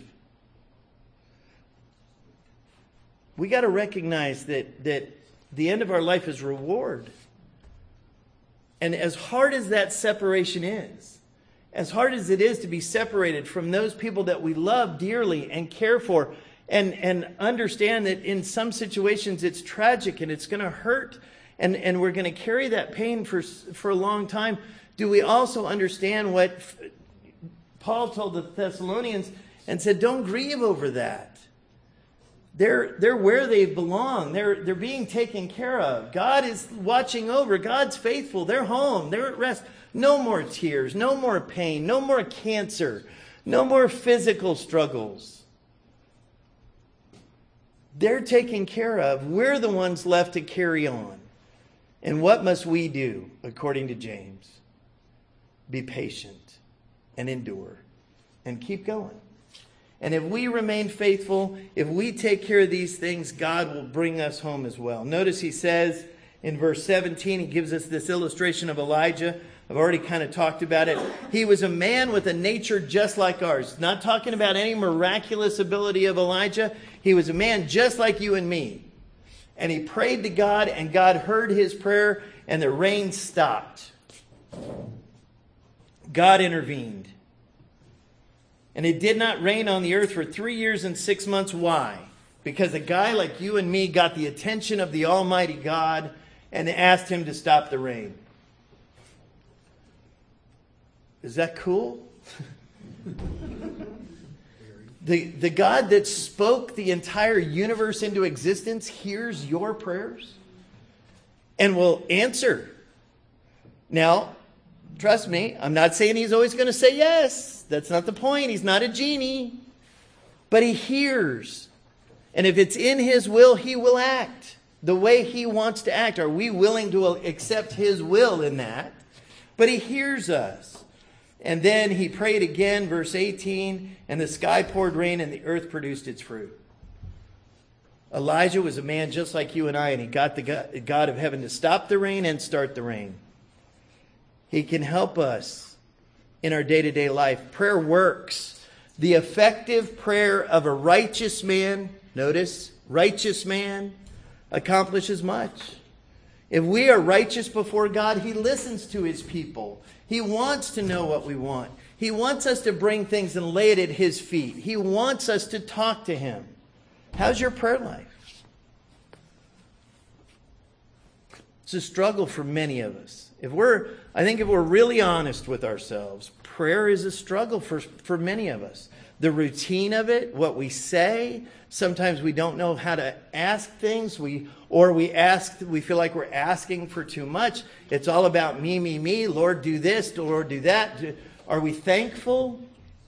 We got to recognize that the end of our life is reward. And as hard as that separation is, as hard as it is to be separated from those people that we love dearly and care for, and understand that in some situations it's tragic and it's going to hurt, and we're going to carry that pain for a long time, do we also understand what Paul told the Thessalonians and said, don't grieve over that. They're where they belong. They're being taken care of. God is watching over. God's faithful. They're home. They're at rest. No more tears. No more pain. No more cancer. No more physical struggles. They're taken care of. We're the ones left to carry on. And what must we do, according to James? Be patient and endure and keep going. And if we remain faithful, if we take care of these things, God will bring us home as well. Notice he says in verse 17, he gives us this illustration of Elijah. I've already kind of talked about it. He was a man with a nature just like ours. Not talking about any miraculous ability of Elijah. He was a man just like you and me. And he prayed to God, and God heard his prayer, and the rain stopped. God intervened. And it did not rain on the earth for 3 years and 6 months. Why? Because a guy like you and me got the attention of the Almighty God and asked him to stop the rain. Is that cool? The God that spoke the entire universe into existence hears your prayers and will answer. Now, trust me, I'm not saying he's always going to say yes. That's not the point. He's not a genie. But he hears. And if it's in his will, he will act the way he wants to act. Are we willing to accept his will in that? But he hears us. And then he prayed again, verse 18, and the sky poured rain and the earth produced its fruit. Elijah was a man just like you and I, and he got the God of heaven to stop the rain and start the rain. He can help us in our day-to-day life. Prayer works. The effective prayer of a righteous man, notice, righteous man, accomplishes much. If we are righteous before God, He listens to His people. He wants to know what we want. He wants us to bring things and lay it at His feet. He wants us to talk to Him. How's your prayer life? It's a struggle for many of us. I think if we're really honest with ourselves, prayer is a struggle for many of us. The routine of it, what we say, sometimes we don't know how to ask things. We feel like we're asking for too much. It's all about me. Lord, do this, Lord, do that. Are we thankful?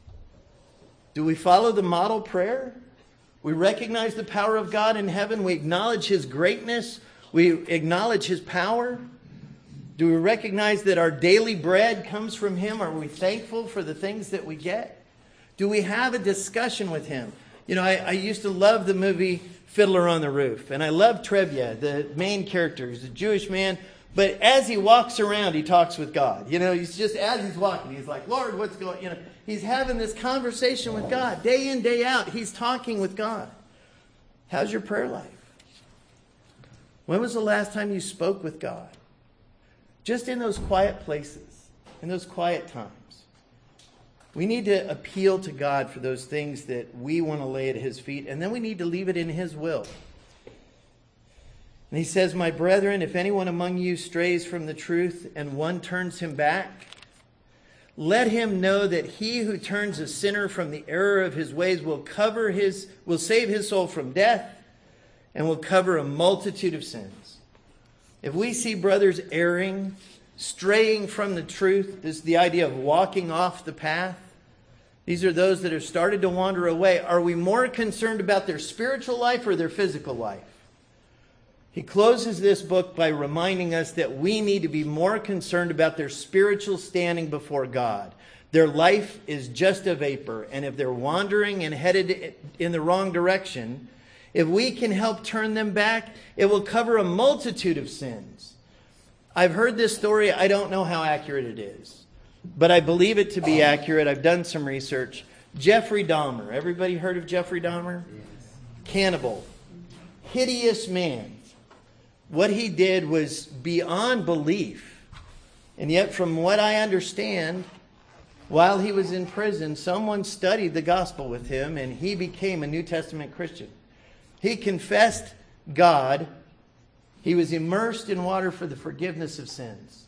Do we follow the model prayer? We recognize the power of God in heaven. We acknowledge His greatness. We acknowledge His power. Do we recognize that our daily bread comes from Him? Are we thankful for the things that we get? Do we have a discussion with Him? You know, I used to love the movie Fiddler on the Roof. And I love Trevia, the main character. He's a Jewish man. But as he walks around, he talks with God. You know, he's just, as he's walking, he's like, Lord, what's going on? You know, he's having this conversation with God. Day in, day out, he's talking with God. How's your prayer life? When was the last time you spoke with God? Just in those quiet places, in those quiet times. We need to appeal to God for those things that we want to lay at His feet, and then we need to leave it in His will. And He says, my brethren, if anyone among you strays from the truth and one turns him back, let him know that He who turns a sinner from the error of his ways will save his soul from death and will cover a multitude of sins. If we see brothers erring, straying from the truth, this is the idea of walking off the path. These are those that have started to wander away. Are we more concerned about their spiritual life or their physical life? He closes this book by reminding us that we need to be more concerned about their spiritual standing before God. Their life is just a vapor, and if they're wandering and headed in the wrong direction, if we can help turn them back, it will cover a multitude of sins. I've heard this story. I don't know how accurate it is, but I believe it to be accurate. I've done some research. Jeffrey Dahmer. Everybody heard of Jeffrey Dahmer? Yes. Cannibal. Hideous man. What he did was beyond belief. And yet, from what I understand, while he was in prison, someone studied the gospel with him, and he became a New Testament Christian. He confessed God. He was immersed in water for the forgiveness of sins.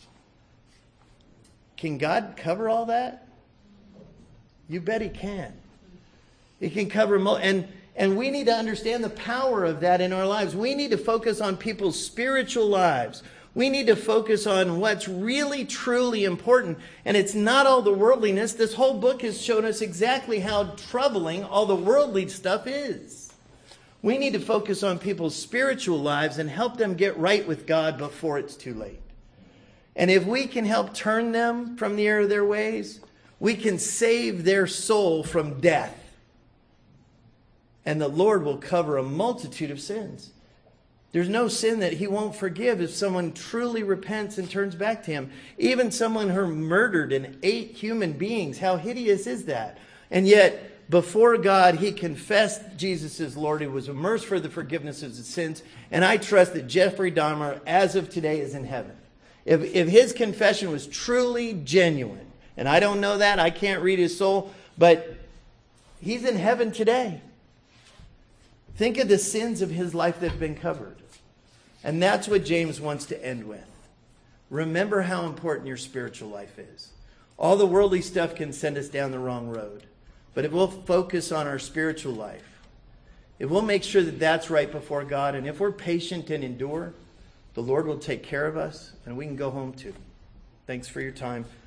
Can God cover all that? You bet He can. He can cover and we need to understand the power of that in our lives. We need to focus on people's spiritual lives. We need to focus on what's really, truly important. And it's not all the worldliness. This whole book has shown us exactly how troubling all the worldly stuff is. We need to focus on people's spiritual lives and help them get right with God before it's too late. And if we can help turn them from the error of their ways, we can save their soul from death. And the Lord will cover a multitude of sins. There's no sin that He won't forgive if someone truly repents and turns back to Him. Even someone who murdered and ate human beings. How hideous is that? And yet, before God, he confessed Jesus as Lord. He was immersed for the forgiveness of his sins. And I trust that Jeffrey Dahmer, as of today, is in heaven. If his confession was truly genuine, and I don't know that, I can't read his soul, but he's in heaven today. Think of the sins of his life that have been covered. And that's what James wants to end with. Remember how important your spiritual life is. All the worldly stuff can send us down the wrong road. But if we'll focus on our spiritual life, if we'll make sure that that's right before God, and if we're patient and endure, the Lord will take care of us, and we can go home too. Thanks for your time.